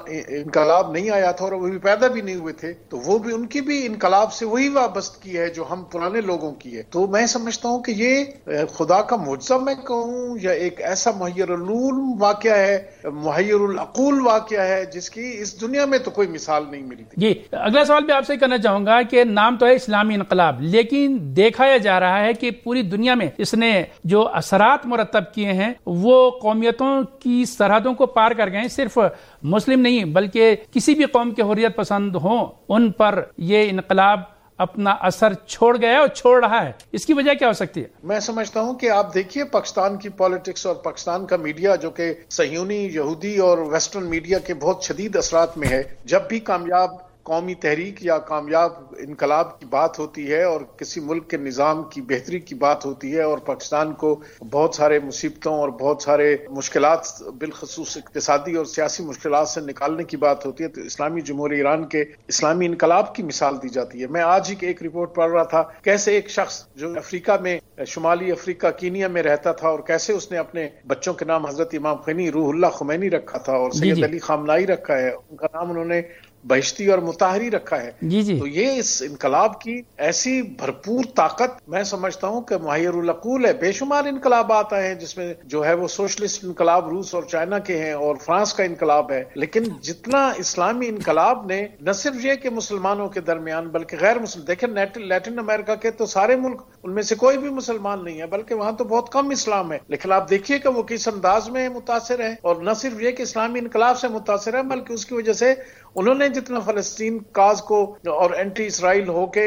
इनकलाब नहीं आया था और वो भी पैदा भी नहीं हुए थे, तो वो भी उनकी भी इनकलाब से वही वाबस्तगी है जो हम पुराने लोगों की है। तो मैं समझता हूँ कि ये खुदा का मुआजिज़ा मैं कहूँ या एक ऐसा मुहय्यरुल वाक़या है, मुहय्यरुल अक़ूल वाक़या है जिसकी इस दुनिया में तो कोई मिसाल नहीं मिली थी। जी, अगला सवाल भी आपसे करना चाहूंगा कि नाम तो है इस्लामी इनकलाब, लेकिन देखा जा रहा है कि पूरी दुनिया में इसने जो असरात मुरतब किए हैं वो कौमियतों की सरहदों को पार कर गए। सिर्फ मुस्लिम नहीं बल्कि किसी भी कौम के हुर्रियत पसंद हो उन पर ये इनकलाब अपना असर छोड़ गया और छोड़ रहा है। इसकी वजह क्या हो सकती है? मैं समझता हूं कि आप देखिए पाकिस्तान की पॉलिटिक्स और पाकिस्तान का मीडिया जो कि सह्यूनी, यहूदी और वेस्टर्न मीडिया के बहुत शदीद असरात में है। जब भी कामयाब कौमी तहरीक या कामयाब इनकलाब की बात होती है और किसी मुल्क के निज़ाम की बेहतरी की बात होती है और पाकिस्तान को बहुत सारे मुसीबतों और बहुत सारे मुश्किलात, बिलखसूस इक्तिसादी और सियासी मुश्किलात से निकालने की बात होती है, तो इस्लामी जमहूरियत ईरान के इस्लामी इनकलाब की मिसाल दी जाती है। मैं आज ही एक रिपोर्ट पढ़ रहा था कैसे एक शख्स जो अफ्रीका में, शुमाली अफ्रीका कीनिया में रहता था और कैसे उसने अपने बच्चों के नाम हजरत इमाम खमैनी रूहुल्लाह खुमैनी रखा था और सैयद अली खामनाई रखा है, उनका नाम उन्होंने बहिश्ती और मुताहरी रखा है। जी जी। तो ये इस इनकलाब की ऐसी भरपूर ताकत मैं समझता हूँ कि मुहय्यरुल अक़ूल है। बेशुमार इनकलाबात आए हैं जिसमें जो है वो सोशलिस्ट इनकलाब रूस और चाइना के हैं और फ्रांस का इनकलाब है, लेकिन जितना इस्लामी इनकलाब ने न सिर्फ ये कि मुसलमानों के दरमियान बल्कि गैर मुस्लिम, देखें लैटिन अमेरिका के तो सारे मुल्क, उनमें से कोई भी मुसलमान नहीं है बल्कि वहां तो बहुत कम इस्लाम है, लेकिन आप देखिए कि वो किस अंदाज में मुतासिर है और न सिर्फ ये कि इस्लामी इनकलाब से मुतासिर है बल्कि उसकी वजह से उन्होंने जितना फलस्तीन काज को और एंटी इसराइल होके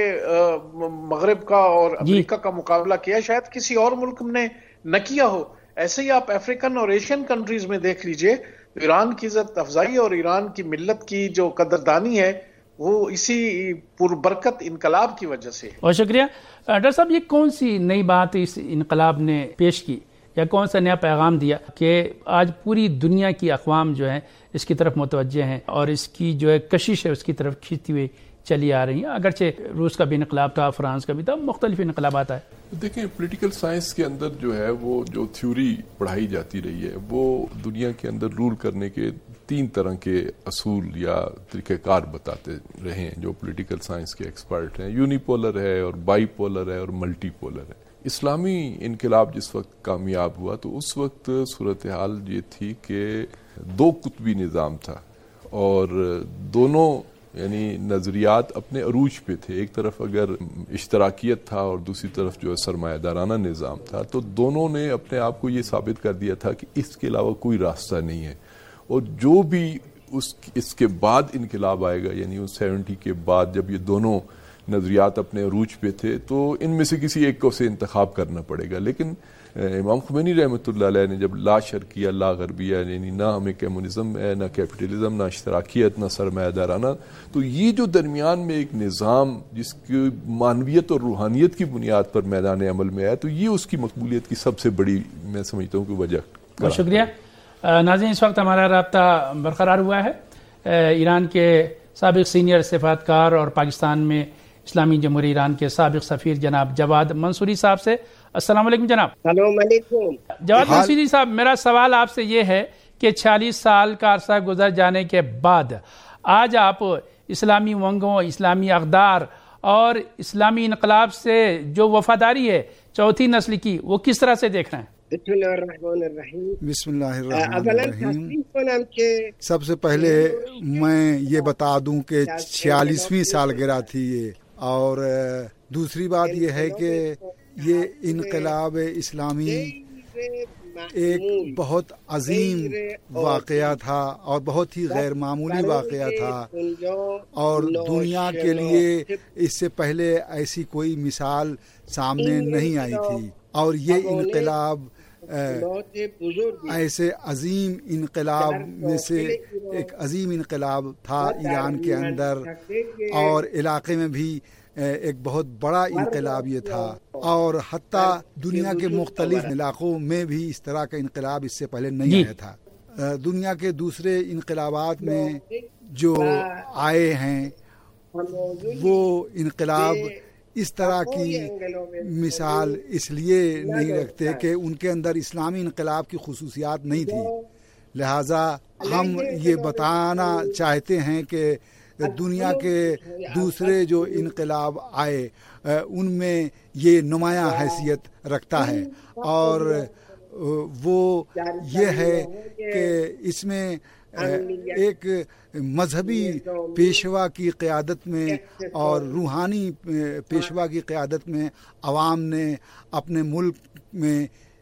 मगरिब का और अमेरिका का मुकाबला किया, शायद किसी और मुल्क ने न किया हो। ऐसे ही आप अफ्रीकन और एशियन कंट्रीज में देख लीजिए, तो ईरान की इज्जत अफजाई और ईरान की मिल्लत की जो कदरदानी है वो इसी पुरबरकत इनकलाब की वजह से। बहुत शुक्रिया डॉक्टर साहब। ये कौन सी नई बात इस इनकलाब ने पेश की या कौन सा नया पैगाम दिया कि आज पूरी दुनिया की अक़वाम जो है इसकी तरफ मुतवज्जे हैं और इसकी जो है कशिश है उसकी तरफ खींचती हुई चली आ रही है? अगरचे रूस का भी इनकलाब था, फ्रांस का भी था, मुख्तलिफ इनकलाबात आए। देखें, पॉलिटिकल साइंस के अंदर जो है वो जो थ्योरी पढ़ाई जाती रही है वो दुनिया के अंदर रूल करने के तीन तरह के असूल या तरीक़ेकार बताते रहे हैं जो पॉलिटिकल साइंस के एक्सपर्ट हैं। यूनिपोलर है और बाईपोलर है और मल्टीपोलर है। इस्लामी इनकलाब जिस वक्त कामयाब हुआ तो उस वक्त सूरत हाल ये थी कि दो कुतबी निज़ाम था और दोनों यानी नज़रियात अपने अरूज पे थे। एक तरफ अगर इश्तराकियत था और दूसरी तरफ जो है सरमायादाराना निज़ाम था, तो दोनों ने अपने आप को ये साबित कर दिया था कि इसके अलावा कोई रास्ता नहीं है। और जो भी उस इसके बाद इनकलाब आएगा, यानी उस सेवेंटी के बाद जब ये दोनों नज़रियात अपने अरूज पे थे, तो इनमें से किसी एक को से इंतखाब करना पड़ेगा। लेकिन इमाम खुमैनी रहमतुल्लाह अलैह ने जब ला शर्किया ला गरबिया, यानी ना हमें कम्युनिज्म है, ना कैपिटलिज्म, ना इश्तराकियत, ना सरमायादाराना, तो ये जो दरमियान में एक निज़ाम जिसकी मानवियत और रूहानियत की बुनियाद पर मैदान अमल में आया, तो ये उसकी मकबूलियत की सबसे बड़ी मैं समझता हूँ कि वजह। बहुत शुक्रिया नाज़रीन, इस वक्त हमारा राब्ता बरकरार हुआ है ईरान के साबिक़ सीनियर सिफातकार और पाकिस्तान में इस्लामी जमहूरियत ईरान के साबिक़ सफ़ीर जनाब जवाद मंसूरी साहब से। अस्सलाम वालेकुम जनाब। जवाद मंसूरी साहब, मेरा सवाल आपसे ये है कि छियालीस साल का अरसा गुजर जाने के बाद आज आप इस्लामी उमंगों, इस्लामी अक़दार और इस्लामी इनकलाब से जो वफादारी है चौथी नस्ल की, वो किस तरह से देख रहे हैं? بسم اللہ الرحمن الرحیم. بسم اللہ الرحمن الرحیم. سب سے پہلے میں یہ بتا دوں کہ چھیالیسویں سالگرہ تھی یہ، اور دوسری بات یہ ہے کہ یہ انقلاب اسلامی ایک بہت عظیم واقعہ تھا اور بہت ہی غیر معمولی واقعہ تھا، اور دنیا کے لیے اس سے پہلے ایسی کوئی مثال سامنے نہیں آئی تھی. اور یہ انقلاب ایسے عظیم انقلاب میں سے ایک عظیم انقلاب تھا ایران کے اندر، اور علاقے میں بھی ایک بہت بڑا انقلاب یہ تھا، اور حتیٰ دنیا کے مختلف علاقوں میں بھی اس طرح کا انقلاب اس سے پہلے نہیں آیا تھا. دنیا کے دوسرے انقلابات میں جو آئے ہیں وہ انقلاب اس طرح کی مثال اس لیے نہیں رکھتے کہ ان کے اندر اسلامی انقلاب کی خصوصیات نہیں تھی. لہذا ہم یہ بتانا چاہتے ہیں کہ دنیا کے دوسرے جو انقلاب آئے ان میں یہ نمایاں حیثیت رکھتا ہے، اور وہ یہ ہے کہ اس میں ایک مذہبی پیشوا کی قیادت میں اور روحانی پیشوا کی قیادت میں عوام نے اپنے ملک میں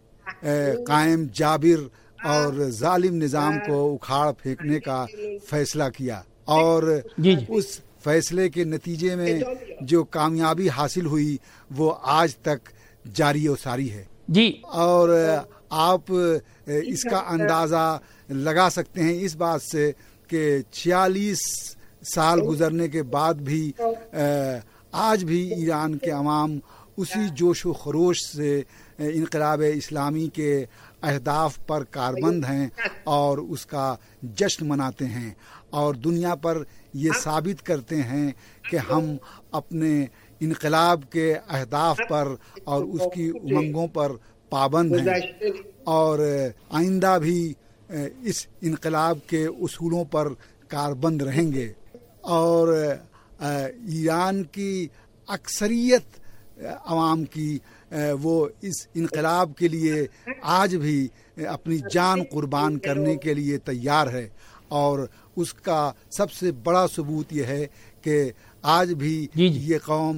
قائم جابر اور ظالم نظام کو اکھاڑ پھینکنے کا فیصلہ کیا، اور اس فیصلے کے نتیجے میں جو کامیابی حاصل ہوئی وہ آج تک جاری و ساری ہے. جی، اور آپ اس کا اندازہ لگا سکتے ہیں اس بات سے کہ چھیالیس سال گزرنے کے بعد بھی آج بھی ایران کے عوام اسی جوش و خروش سے انقلاب اسلامی کے اہداف پر کاربند ہیں اور اس کا جشن مناتے ہیں، اور دنیا پر یہ ثابت کرتے ہیں کہ ہم اپنے انقلاب کے اہداف پر اور اس کی امنگوں پر پابند ہیں، اور آئندہ بھی اس انقلاب کے اصولوں پر کاربند رہیں گے. اور ایران کی اکثریت عوام کی وہ اس انقلاب کے لیے آج بھی اپنی جان قربان کرنے کے لیے تیار ہے، اور اس کا سب سے بڑا ثبوت یہ ہے کہ آج بھی یہ قوم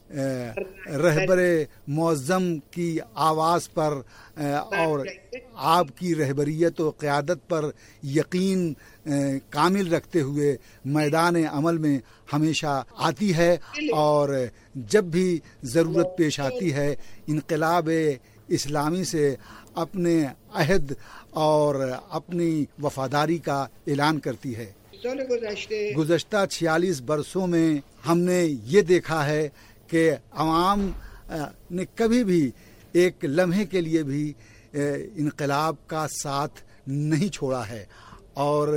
رہبر معظم کی آواز پر اور آپ کی رہبریت و قیادت پر یقین کامل رکھتے ہوئے میدان عمل میں ہمیشہ آتی ہے، اور جب بھی ضرورت پیش آتی ہے انقلاب اسلامی سے اپنے عہد اور اپنی وفاداری کا اعلان کرتی ہے. گزشتہ چھیالیس برسوں میں ہم نے یہ دیکھا ہے کہ عوام نے کبھی بھی ایک لمحے کے لیے بھی انقلاب کا ساتھ نہیں چھوڑا ہے، اور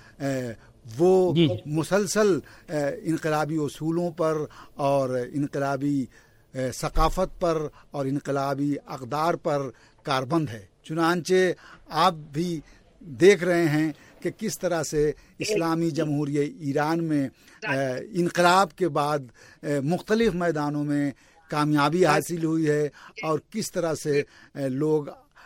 وہ مسلسل انقلابی اصولوں پر اور انقلابی ثقافت پر اور انقلابی اقدار پر کاربند ہے. چنانچہ آپ بھی دیکھ رہے ہیں کہ کس طرح سے اسلامی جمہوریہ ایران میں انقلاب کے بعد مختلف میدانوں میں کامیابی حاصل ہوئی ہے، اور کس طرح سے لوگ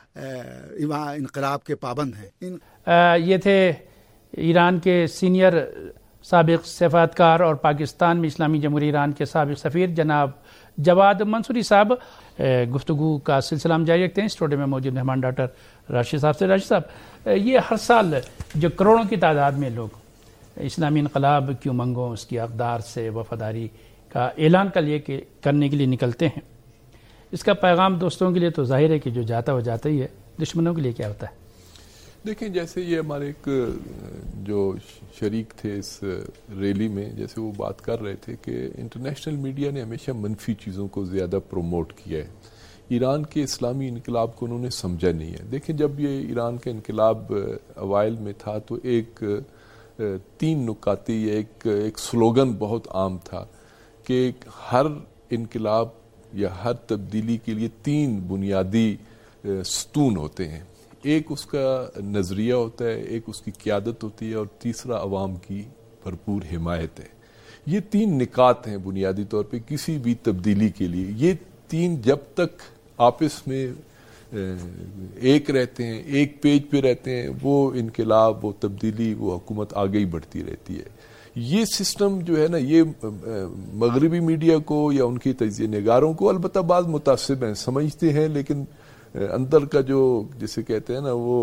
انقلاب کے پابند ہیں. یہ تھے ایران کے سینئر سابق سفارتکار اور پاکستان میں اسلامی جمہوریہ ایران کے سابق سفیر جناب جواد منصوری صاحب. گفتگو کا سلسلہ ہم جاری رکھتے ہیں. اسٹوڈیو میں موجود مہمان ڈاکٹر راشد صاحب سے. راشد صاحب، یہ ہر سال جو کروڑوں کی تعداد میں لوگ اسلامی انقلاب کی امنگوں، اس کی اقدار سے وفاداری کا اعلان کر لیے کہ کرنے کے لیے نکلتے ہیں، اس کا پیغام دوستوں کے لیے تو ظاہر ہے کہ جو جاتا وہ جاتا ہی ہے، دشمنوں کے لیے کیا ہوتا ہے؟ دیکھیں، جیسے یہ ہمارے ایک جو شریک تھے اس ریلی میں، جیسے وہ بات کر رہے تھے کہ انٹرنیشنل میڈیا نے ہمیشہ منفی چیزوں کو زیادہ پروموٹ کیا ہے، ایران کے اسلامی انقلاب کو انہوں نے سمجھا نہیں ہے. دیکھیں، جب یہ ایران کا انقلاب اوائل میں تھا تو ایک تین نکاتی ایک ایک سلوگن بہت عام تھا کہ ہر انقلاب یا ہر تبدیلی کے لیے تین بنیادی ستون ہوتے ہیں. ایک اس کا نظریہ ہوتا ہے، ایک اس کی قیادت ہوتی ہے، اور تیسرا عوام کی بھرپور حمایت ہے. یہ تین نکات ہیں بنیادی طور پہ کسی بھی تبدیلی کے لیے. یہ تین جب تک آپس میں ایک رہتے ہیں، ایک پیج پہ رہتے ہیں، وہ انقلاب، وہ تبدیلی، وہ حکومت آگے ہی بڑھتی رہتی ہے. یہ سسٹم جو ہے نا، یہ مغربی میڈیا کو یا ان کی تجزیہ نگاروں کو البتہ بعض متعصب ہیں، سمجھتے ہیں، لیکن اندر کا جو جسے کہتے ہیں نا وہ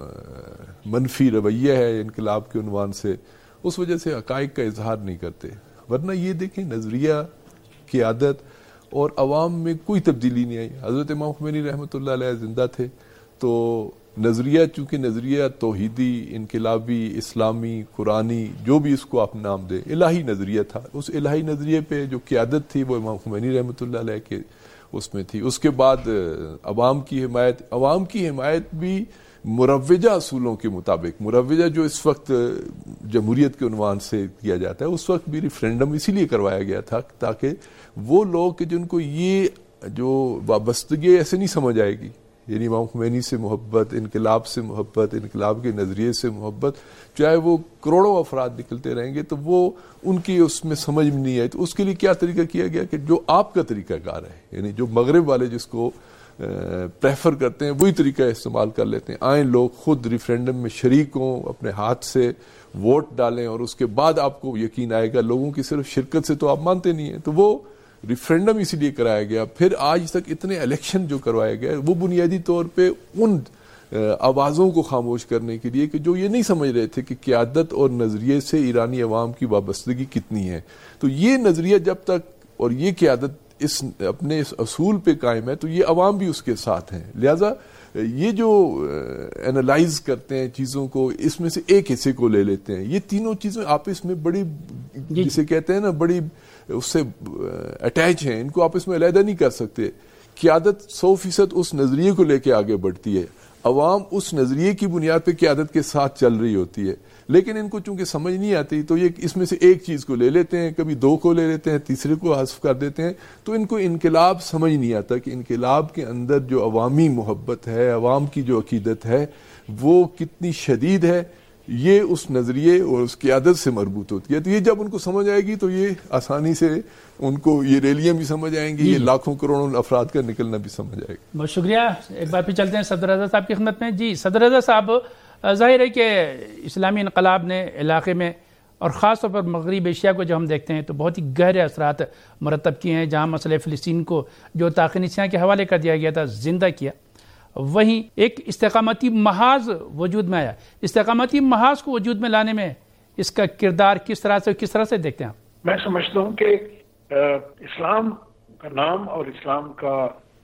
منفی رویہ ہے انقلاب کے عنوان سے، اس وجہ سے حقائق کا اظہار نہیں کرتے. ورنہ یہ دیکھیں نظریہ، قیادت اور عوام میں کوئی تبدیلی نہیں آئی. حضرت امام خمینی رحمۃ اللہ علیہ زندہ تھے تو نظریہ، چونکہ نظریہ توحیدی، انقلابی، اسلامی، قرآنی، جو بھی اس کو آپ نام دیں، الہی نظریہ تھا. اس الہی نظریے پہ جو قیادت تھی وہ امام خمینی رحمۃ اللہ علیہ کے اس میں تھی. اس کے بعد عوام کی حمایت، عوام کی حمایت بھی مروجہ اصولوں کے مطابق، مروجہ جو اس وقت جمہوریت کے عنوان سے کیا جاتا ہے، اس وقت بھی ریفرینڈم اسی لیے کروایا گیا تھا تاکہ وہ لوگ جن کو یہ جو وابستگی ایسے نہیں سمجھ آئے گی، یعنی امام خمینی سے محبت، انقلاب سے محبت، انقلاب کے نظریے سے محبت، چاہے وہ کروڑوں افراد نکلتے رہیں گے تو وہ ان کی اس میں سمجھ میں نہیں آئی. تو اس کے لیے کیا طریقہ کیا گیا کہ جو آپ کا طریقہ کار ہے، یعنی جو مغرب والے جس کو پریفر کرتے ہیں وہی طریقہ استعمال کر لیتے ہیں. آئیں لوگ خود ریفرینڈم میں شریک ہوں، اپنے ہاتھ سے ووٹ ڈالیں، اور اس کے بعد آپ کو یقین آئے گا. لوگوں کی صرف شرکت سے تو آپ مانتے نہیں ہیں. تو وہ ریفرینڈم اسی لیے کرایا گیا. پھر آج تک اتنے الیکشن جو کروائے گئے وہ بنیادی طور پہ ان آوازوں کو خاموش کرنے کے لیے کہ جو یہ نہیں سمجھ رہے تھے کہ قیادت اور نظریے سے ایرانی عوام کی وابستگی کتنی ہے. تو یہ نظریہ جب تک اور یہ قیادت اس اپنے اس اصول پہ قائم ہے تو یہ عوام بھی اس کے ساتھ ہیں. لہذا یہ جو انالائز کرتے ہیں چیزوں کو، اس میں سے ایک حصے کو لے لیتے ہیں. یہ تینوں چیزیں آپس میں بڑی جسے کہتے ہیں نا بڑی اس سے اٹیچ ہیں، ان کو آپس میں علیحدہ نہیں کر سکتے. قیادت سو فیصد اس نظریے کو لے کے آگے بڑھتی ہے، عوام اس نظریے کی بنیاد پہ قیادت کے ساتھ چل رہی ہوتی ہے. لیکن ان کو چونکہ سمجھ نہیں آتی تو یہ اس میں سے ایک چیز کو لے لیتے ہیں، کبھی دو کو لے لیتے ہیں، تیسرے کو حذف کر دیتے ہیں. تو ان کو انقلاب سمجھ نہیں آتا کہ انقلاب کے اندر جو عوامی محبت ہے، عوام کی جو عقیدت ہے وہ کتنی شدید ہے. یہ اس نظریے اور اس قیادت سے مربوط ہوتی ہے. تو یہ جب ان کو سمجھ آئے گی تو یہ آسانی سے ان کو یہ ریلیاں بھی سمجھ آئیں گی، یہ لاکھوں کروڑوں افراد کا نکلنا بھی سمجھ آئے گا. بہت شکریہ. ایک بار پھر چلتے ہیں صدر رضا صاحب کی خدمت میں. جی صدر رضا صاحب، ظاہر ہے کہ اسلامی انقلاب نے علاقے میں اور خاص طور پر مغرب ایشیا کو جو ہم دیکھتے ہیں تو بہت ہی گہرے اثرات مرتب کیے ہیں. جہاں مسئلہ فلسطین کو جو تاریخ سیاہ کے حوالے کر دیا گیا تھا زندہ کیا، وہیں ایک استقامتی محاذ وجود میں آیا. استقامتی محاذ کو وجود میں لانے میں اس کا کردار کس طرح سے کس طرح سے دیکھتے ہیں آپ؟ میں سمجھتا ہوں کہ اسلام کا نام اور اسلام کا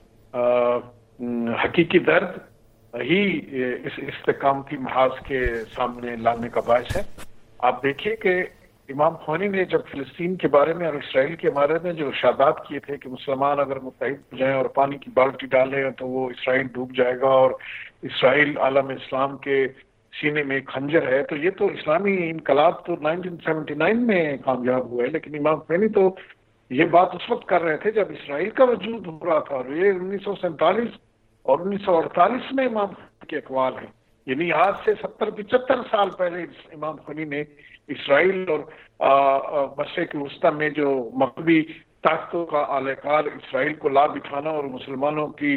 حقیقی درد ہی اس استقامتی محاذ کے سامنے لانے کا باعث ہے. آپ دیکھیے کہ امام خمینی نے جب فلسطین کے بارے میں اور اسرائیل کے بارے میں جو ارشادات کیے تھے کہ مسلمان اگر متحد ہو جائیں اور پانی کی بالٹی ڈالیں تو وہ اسرائیل ڈوب جائے گا اور اسرائیل عالم اسلام کے سینے میں خنجر ہے، تو یہ تو اسلامی انقلاب تو نائنٹین سیونٹی نائن میں کامیاب ہوا ہے. لیکن امام خمینی تو یہ بات اس وقت کر رہے تھے جب اسرائیل کا وجود ہو رہا تھا، اور یہ انیس سو سینتالیس اور انیس سو اڑتالیس میں امام خمینی کے اقوال ہیں. یعنی آج سے ستر پچہتر سال پہلے امام خمینی نے اسرائیل اور مشرق وسطی میں جو مغربی طاقتوں کا اعلی کار اسرائیل کو لا بٹھانا اور مسلمانوں کی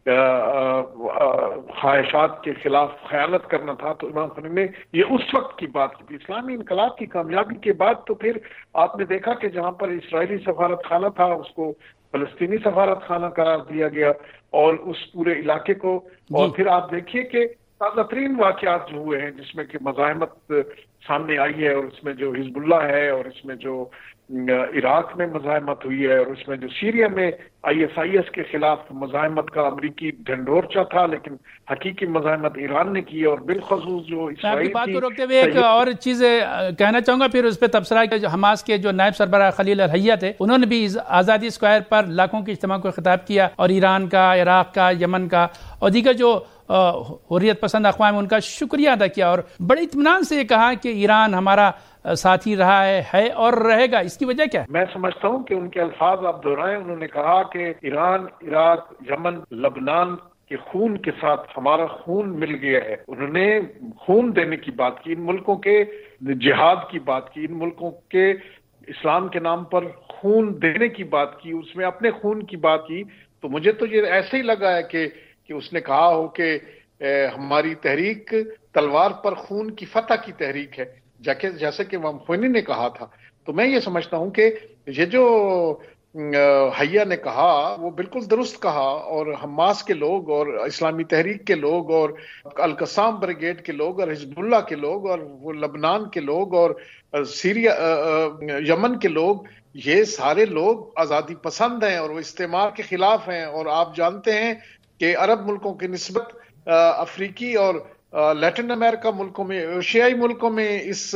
خواہشات کے خلاف خیانت کرنا تھا، تو امام خمینی نے یہ اس وقت کی بات کی تھی. اسلامی انقلاب کی کامیابی کے بعد تو پھر آپ نے دیکھا کہ جہاں پر اسرائیلی سفارت خانہ تھا اس کو فلسطینی سفارت خانہ قرار دیا گیا اور اس پورے علاقے کو، اور پھر آپ دیکھیے کہ تازہ ترین واقعات جو ہوئے ہیں جس میں کہ مزاحمت سامنے آئی ہے، اور اس میں جو حزب اللہ ہے، اور اس میں جو عراق میں مزاحمت ہوئی ہے، اور اس میں جو سیریا میں آئی ایس آئی ایس کے خلاف مزاحمت کا امریکی ڈھنڈورچا تھا، لیکن حقیقی مزاحمت ایران نے کی. اور بالخصوص جو اسرائیل کی بات کو روکتے ہوئے ایک اور چیز کہنا چاہوں گا، پھر اس پہ تبصرہ کہ جو حماس کے جو نائب سربراہ خلیل الحیہ تھے انہوں نے بھی آزادی اسکوائر پر لاکھوں کے اجتماع کو خطاب کیا، اور ایران کا، عراق کا، یمن کا اور دیگر جو حریت پسند اقوام ان کا شکریہ ادا کیا، اور بڑے اطمینان سے یہ کہا کہ ایران ہمارا ساتھی رہا ہے ہے اور رہے گا. اس کی وجہ کیا ہے؟ میں سمجھتا ہوں کہ ان کے الفاظ آپ دہرائیں. انہوں نے کہا کہ ایران، عراق، یمن، لبنان کے خون کے ساتھ ہمارا خون مل گیا ہے. انہوں نے خون دینے کی بات کی، ان ملکوں کے جہاد کی بات کی، ان ملکوں کے اسلام کے نام پر خون دینے کی بات کی، اس میں اپنے خون کی بات کی. تو مجھے تو یہ ایسے ہی لگا ہے کہ کہ اس نے کہا ہو کہ ہماری تحریک تلوار پر خون کی فتح کی تحریک ہے، جیسے کہ امام خمینی نے کہا تھا. تو میں یہ سمجھتا ہوں کہ یہ جو حیا نے کہا وہ بالکل درست کہا، اور حماس کے لوگ اور اسلامی تحریک کے لوگ اور القسام بریگیڈ کے لوگ اور حزب اللہ کے لوگ اور وہ لبنان کے لوگ اور سیریا یمن کے لوگ، یہ سارے لوگ آزادی پسند ہیں اور وہ استعمار کے خلاف ہیں. اور آپ جانتے ہیں کہ عرب ملکوں کی نسبت افریقی اور لیٹن امریکہ ملکوں میں، ایشیائی ملکوں میں اس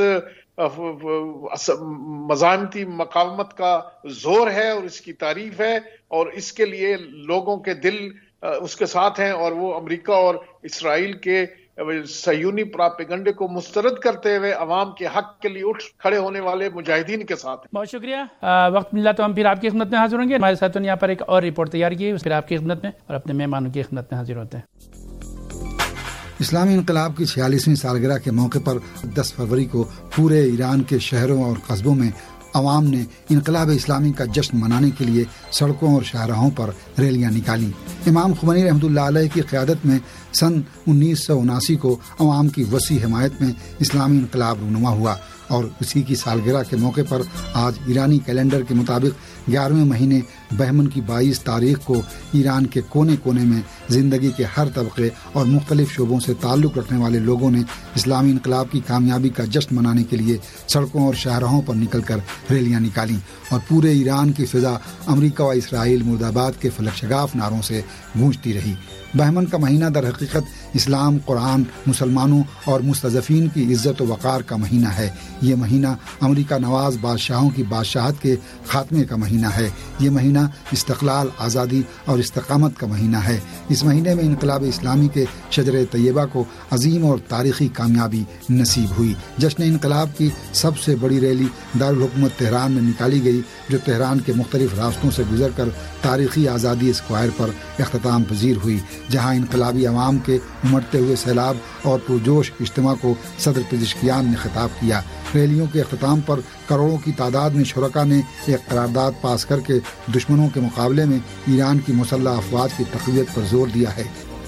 مزاحمتی مقاومت کا زور ہے اور اس کی تعریف ہے، اور اس کے لیے لوگوں کے دل اس کے ساتھ ہیں، اور وہ امریکہ اور اسرائیل کے صہیونی پراپیگنڈے کو مسترد کرتے ہوئے عوام کے حق کے لیے اٹھ کھڑے ہونے والے مجاہدین کے ساتھ ہیں. بہت شکریہ. وقت ملا تو ہم پھر آپ کی خدمت میں حاضر ہوں گے. ہمارے ساتھوں نے یہاں پر ایک اور رپورٹ تیار کی، پھر آپ کی خدمت میں اور اپنے مہمانوں کی خدمت میں حاضر ہوتے ہیں. اسلامی انقلاب کی چھیالیسویں سالگرہ کے موقع پر دس فروری کو پورے ایران کے شہروں اور قصبوں میں عوام نے انقلاب اسلامی کا جشن منانے کے لیے سڑکوں اور شاہراہوں پر ریلیاں نکالیں. امام خمینی رحمۃ اللہ علیہ کی قیادت میں سن انیس سو اناسی کو عوام کی وسیع حمایت میں اسلامی انقلاب رونما ہوا، اور اسی کی سالگرہ کے موقع پر آج ایرانی کیلنڈر کے مطابق گیارہویں مہینے بہمن کی بائیس تاریخ کو ایران کے کونے کونے میں زندگی کے ہر طبقے اور مختلف شعبوں سے تعلق رکھنے والے لوگوں نے اسلامی انقلاب کی کامیابی کا جشن منانے کے لیے سڑکوں اور شاہراہوں پر نکل کر ریلیاں نکالیں، اور پورے ایران کی فضا امریکہ و اسرائیل مرد آباد کے فلک شگاف نعروں سے گونجتی رہی. بہمن کا مہینہ در حقیقت اسلام، قرآن، مسلمانوں اور مستضعفین کی عزت و وقار کا مہینہ ہے. یہ مہینہ امریکہ نواز بادشاہوں کی بادشاہت کے خاتمے کا مہینہ ہے. یہ مہینہ استقلال، آزادی اور استقامت کا مہینہ ہے. اس مہینے میں انقلاب اسلامی کے شجر طیبہ کو عظیم اور تاریخی کامیابی نصیب ہوئی. جشن انقلاب کی سب سے بڑی ریلی دارالحکومت تہران میں نکالی گئی، جو تہران کے مختلف راستوں سے گزر کر تاریخی آزادی اسکوائر پر اختتام پذیر ہوئی، جہاں انقلابی عوام کے امڑتے ہوئے سیلاب اور پرجوش اجتماع کو صدر پزشکیان نے خطاب کیا. ریلیوں کے اختتام پر کروڑوں کی تعداد میں شرکاء نے ایک قرارداد پاس کر کے دشمنوں کے مقابلے میں ایران کی مسلح افواج کی تقویت پر زور دیا ہے.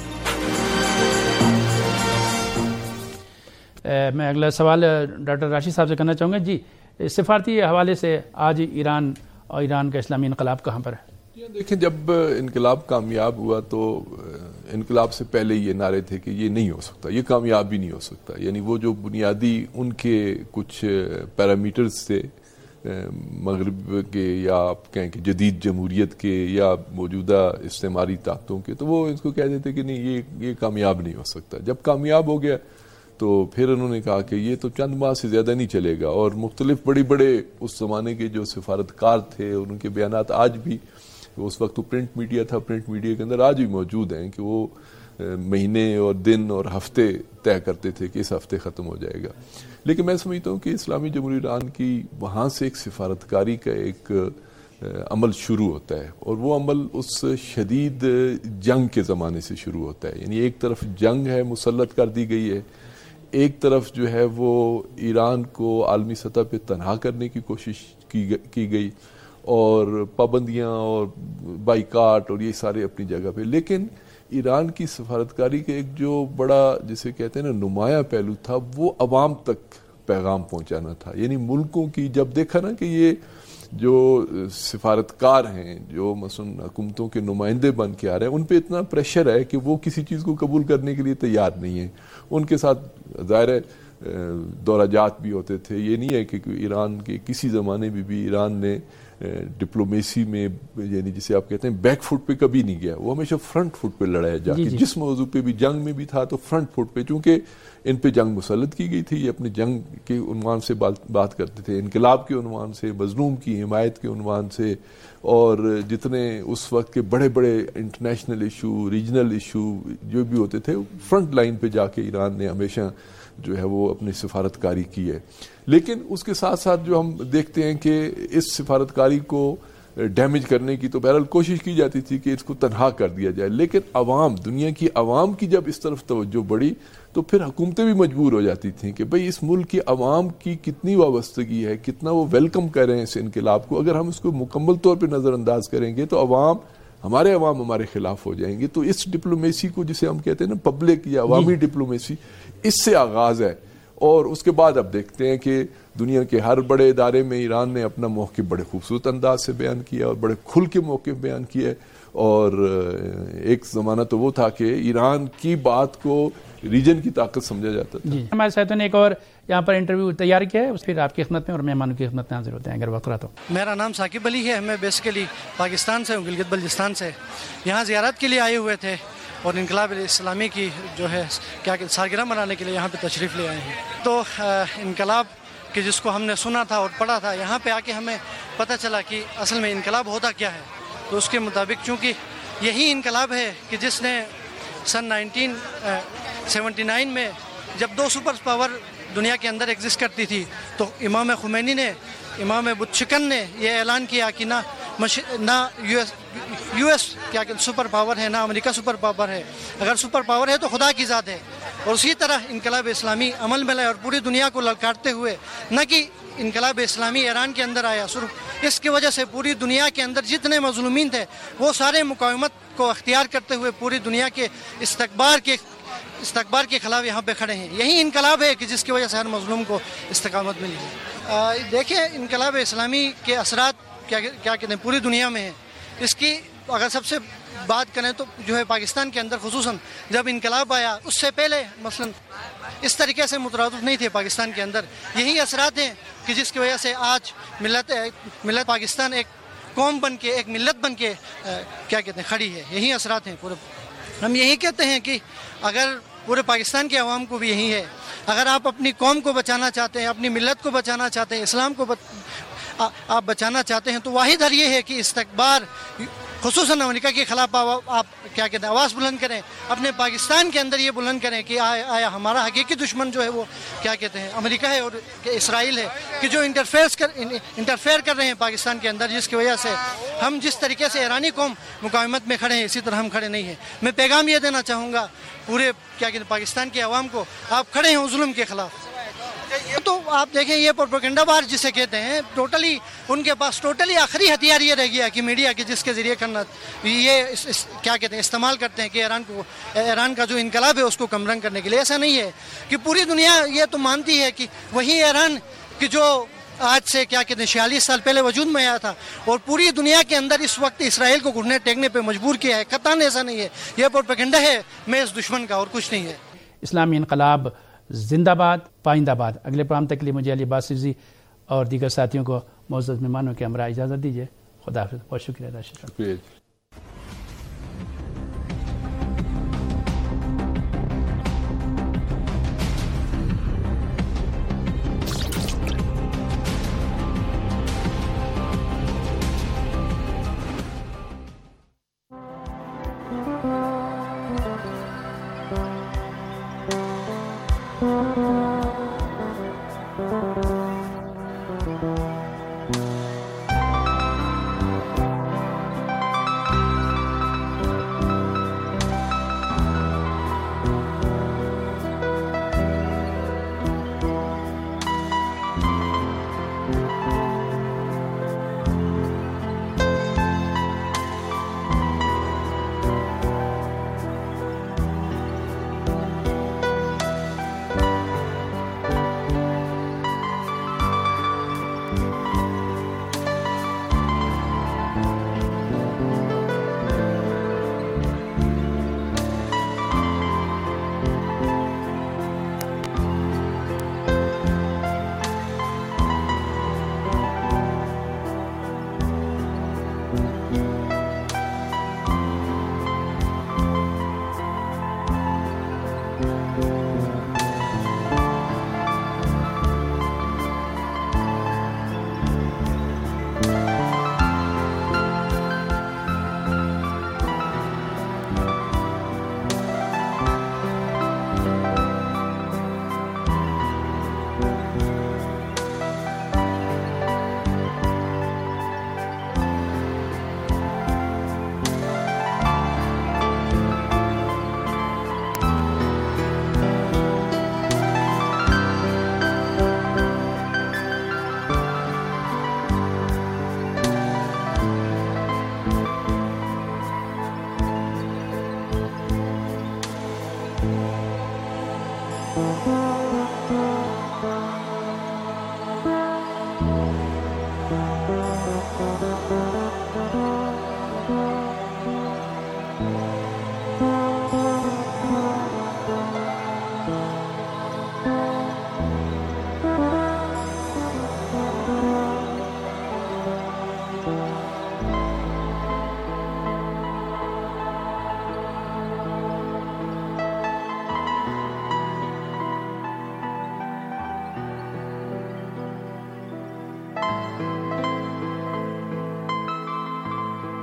میں اگلا سوال ڈاکٹر راشد صاحب سے کرنا چاہوں گا. جی، سفارتی حوالے سے آج ایران اور ایران کا اسلامی انقلاب کہاں پر ہے؟ دیکھیں، جب انقلاب کامیاب ہوا تو انقلاب سے پہلے یہ نعرے تھے کہ یہ نہیں ہو سکتا، یہ کامیاب بھی نہیں ہو سکتا. یعنی وہ جو بنیادی ان کے کچھ پیرامیٹرز تھے مغرب کے، یا آپ کہیں کہ جدید جمہوریت کے، یا موجودہ استعماری طاقتوں کے، تو وہ اس کو کہتے تھے کہ نہیں، یہ یہ کامیاب نہیں ہو سکتا. جب کامیاب ہو گیا تو پھر انہوں نے کہا کہ یہ تو چند ماہ سے زیادہ نہیں چلے گا. اور مختلف بڑے بڑے اس زمانے کے جو سفارتکار تھے، ان کے بیانات آج بھی، اس وقت تو پرنٹ میڈیا تھا، پرنٹ میڈیا کے اندر آج بھی موجود ہیں کہ وہ مہینے اور دن اور ہفتے طے کرتے تھے کہ اس ہفتے ختم ہو جائے گا. لیکن میں سمجھتا ہوں کہ اسلامی جمہوریہ ایران کی وہاں سے ایک سفارتکاری کا ایک عمل شروع ہوتا ہے، اور وہ عمل اس شدید جنگ کے زمانے سے شروع ہوتا ہے. یعنی ایک طرف جنگ ہے، مسلط کر دی گئی ہے، ایک طرف جو ہے وہ ایران کو عالمی سطح پہ تنہا کرنے کی کوشش کی گئی، اور پابندیاں اور بائیکاٹ اور یہ سارے اپنی جگہ پہ. لیکن ایران کی سفارتکاری کا ایک جو بڑا، جسے کہتے ہیں نا، نمایاں پہلو تھا، وہ عوام تک پیغام پہنچانا تھا. یعنی ملکوں کی، جب دیکھا نا کہ یہ جو سفارتکار ہیں، جو مثلا حکومتوں کے نمائندے بن کے آ رہے ہیں، ان پہ اتنا پریشر ہے کہ وہ کسی چیز کو قبول کرنے کے لیے تیار نہیں ہیں. ان کے ساتھ ظاہر ہے دورہ جات بھی ہوتے تھے. یہ نہیں ہے کہ ایران کے کسی زمانے میں بھی ایران نے ڈپلومیسی میں، یعنی جسے آپ کہتے ہیں بیک فٹ پہ کبھی نہیں گیا، وہ ہمیشہ فرنٹ فٹ پہ لڑایا جا کے. جس موضوع پہ بھی جنگ میں بھی تھا تو فرنٹ فٹ پہ، چونکہ ان پہ جنگ مسلط کی گئی تھی، یہ اپنے جنگ کے عنوان سے بات کرتے تھے، انقلاب کے عنوان سے، مظلوم کی حمایت کے عنوان سے، اور جتنے اس وقت کے بڑے بڑے انٹرنیشنل ایشو، ریجنل ایشو جو بھی ہوتے تھے، فرنٹ لائن پہ جا کے ایران نے ہمیشہ جو ہے وہ اپنی سفارتکاری کی ہے. لیکن اس کے ساتھ ساتھ جو ہم دیکھتے ہیں کہ اس سفارتکاری کو ڈیمیج کرنے کی تو بہرحال کوشش کی جاتی تھی کہ اس کو تنہا کر دیا جائے. لیکن عوام، دنیا کی عوام کی جب اس طرف توجہ بڑھی تو پھر حکومتیں بھی مجبور ہو جاتی تھیں کہ بھئی اس ملک کی عوام کی کتنی وابستگی ہے، کتنا وہ ویلکم کریں اس انقلاب کو. اگر ہم اس کو مکمل طور پہ نظر انداز کریں گے تو عوام ہمارے عوام ہمارے خلاف ہو جائیں گے. تو اس ڈپلومیسی کو جسے ہم کہتے ہیں نا پبلک یا عوامی ڈپلومیسی، اس سے آغاز ہے. اور اس کے بعد اب دیکھتے ہیں کہ دنیا کے ہر بڑے ادارے میں ایران نے اپنا موقف بڑے خوبصورت انداز سے بیان کیا اور بڑے کھل کے موقف بیان کیا. اور ایک زمانہ تو وہ تھا کہ ایران کی بات کو ریجن کی طاقت سمجھا جاتا تھا. جی ہمارے ساتھیوں نے ایک اور یہاں پر انٹرویو تیار کیا ہے، پھر آپ کی خدمت میں اور مہمانوں کی خدمت میں حاضر ہوتے ہیں اگر وقت رہا تو. میرا نام ثاقب علی ہے، میں بیسیکلی پاکستان سے ہوں، گلگت بلتستان سے. یہاں زیارت کے لیے آئے ہوئے تھے اور انقلاب اسلامی کی جو ہے کیا کہ سالگرہ منانے کے لیے یہاں پہ تشریف لے آئے ہیں. تو انقلاب کہ جس کو ہم نے سنا تھا اور پڑھا تھا، یہاں پہ آ کے ہمیں پتہ چلا کہ اصل میں انقلاب ہوتا کیا ہے. تو اس کے مطابق چونکہ یہی انقلاب ہے کہ جس نے سن نائنٹین سیونٹی نائن میں جب دو سپر پاور دنیا کے اندر ایگزسٹ کرتی تھی تو امام خمینی نے، امام بت شکن نے یہ اعلان کیا کہ نہ مش... نہ یو ایس یو ایس کیا کہ سپر پاور ہے، نہ امریکہ سپر پاور ہے. اگر سپر پاور ہے تو خدا کی ذات ہے. اور اسی طرح انقلاب اسلامی عمل میں لائے اور پوری دنیا کو للکارتے ہوئے، نہ کہ انقلاب اسلامی ایران کے اندر آیا، صرف اس کی وجہ سے پوری دنیا کے اندر جتنے مظلومین تھے وہ سارے مقاومت کو اختیار کرتے ہوئے پوری دنیا کے استکبار کے استکبار کے خلاف یہاں پہ کھڑے ہیں. یہی انقلاب ہے کہ جس کی وجہ سے ہر مظلوم کو استقامت ملی ہے. دیکھیں انقلاب اسلامی کے اثرات کیا کیا کہتے ہیں پوری دنیا میں ہیں. اس کی اگر سب سے بات کریں تو جو ہے پاکستان کے اندر خصوصاً جب انقلاب آیا اس سے پہلے مثلا اس طریقے سے مترادف نہیں تھے پاکستان کے اندر. یہی اثرات ہیں کہ جس کی وجہ سے آج ملت ملت پاکستان ایک قوم بن کے، ایک ملت بن کے کیا کہتے ہیں کھڑی ہے. یہی اثرات ہیں پورے. ہم یہی کہتے ہیں کہ اگر پورے پاکستان کے عوام کو بھی یہی ہے، اگر آپ اپنی قوم کو بچانا چاہتے ہیں، اپنی ملت کو بچانا چاہتے ہیں، اسلام کو بچ... آپ بچانا چاہتے ہیں تو واحد حل یہ ہے کہ استکبار خصوصاً امریکہ کے خلاف آپ کیا کہتے ہیں آواز بلند کریں. اپنے پاکستان کے اندر یہ بلند کریں کہ آیا ہمارا حقیقی دشمن جو ہے وہ کیا کہتے ہیں امریکہ ہے اور اسرائیل ہے، کہ جو انٹرفیئر کر انٹرفیئر کر رہے ہیں پاکستان کے اندر، جس کی وجہ سے ہم جس طریقے سے ایرانی قوم مقاومت میں کھڑے ہیں اسی طرح ہم کھڑے نہیں ہیں. میں پیغام یہ دینا چاہوں گا پورے کیا کہتے ہیں پاکستان کے عوام کو، آپ کھڑے ہیں ظلم کے خلاف. تو آپ دیکھیں یہ پروپیگنڈا وار جسے کہتے ہیں، ٹوٹلی ان کے پاس ٹوٹلی آخری ہتھیار یہ رہ گیا کہ میڈیا کے جس کے ذریعے کرنا یہ اس, اس, کیا کہتے ہیں استعمال کرتے ہیں کہ ایران کو ایران کا جو انقلاب ہے اس کو کمرنگ کرنے کے لیے. ایسا نہیں ہے کہ پوری دنیا یہ تو مانتی ہے کہ وہی ایران کہ جو آج سے کیا کہتے ہیں چھیالیس سال پہلے وجود میں آیا تھا اور پوری دنیا کے اندر اس وقت اسرائیل کو گھٹنے ٹیکنے پہ مجبور کیا ہے. قطعاً ایسا نہیں ہے، یہ پروپیگنڈا ہے میں اس دشمن کا اور کچھ نہیں ہے. اسلامی انقلاب زندہ باد، پائندہ باد. اگلے پروگرام تک کے لیے مجھے علی باسرزی اور دیگر ساتھیوں کو معزز مہمانوں کے ہمراہ اجازت دیجیے. خدا حافظ. بہت شکریہ.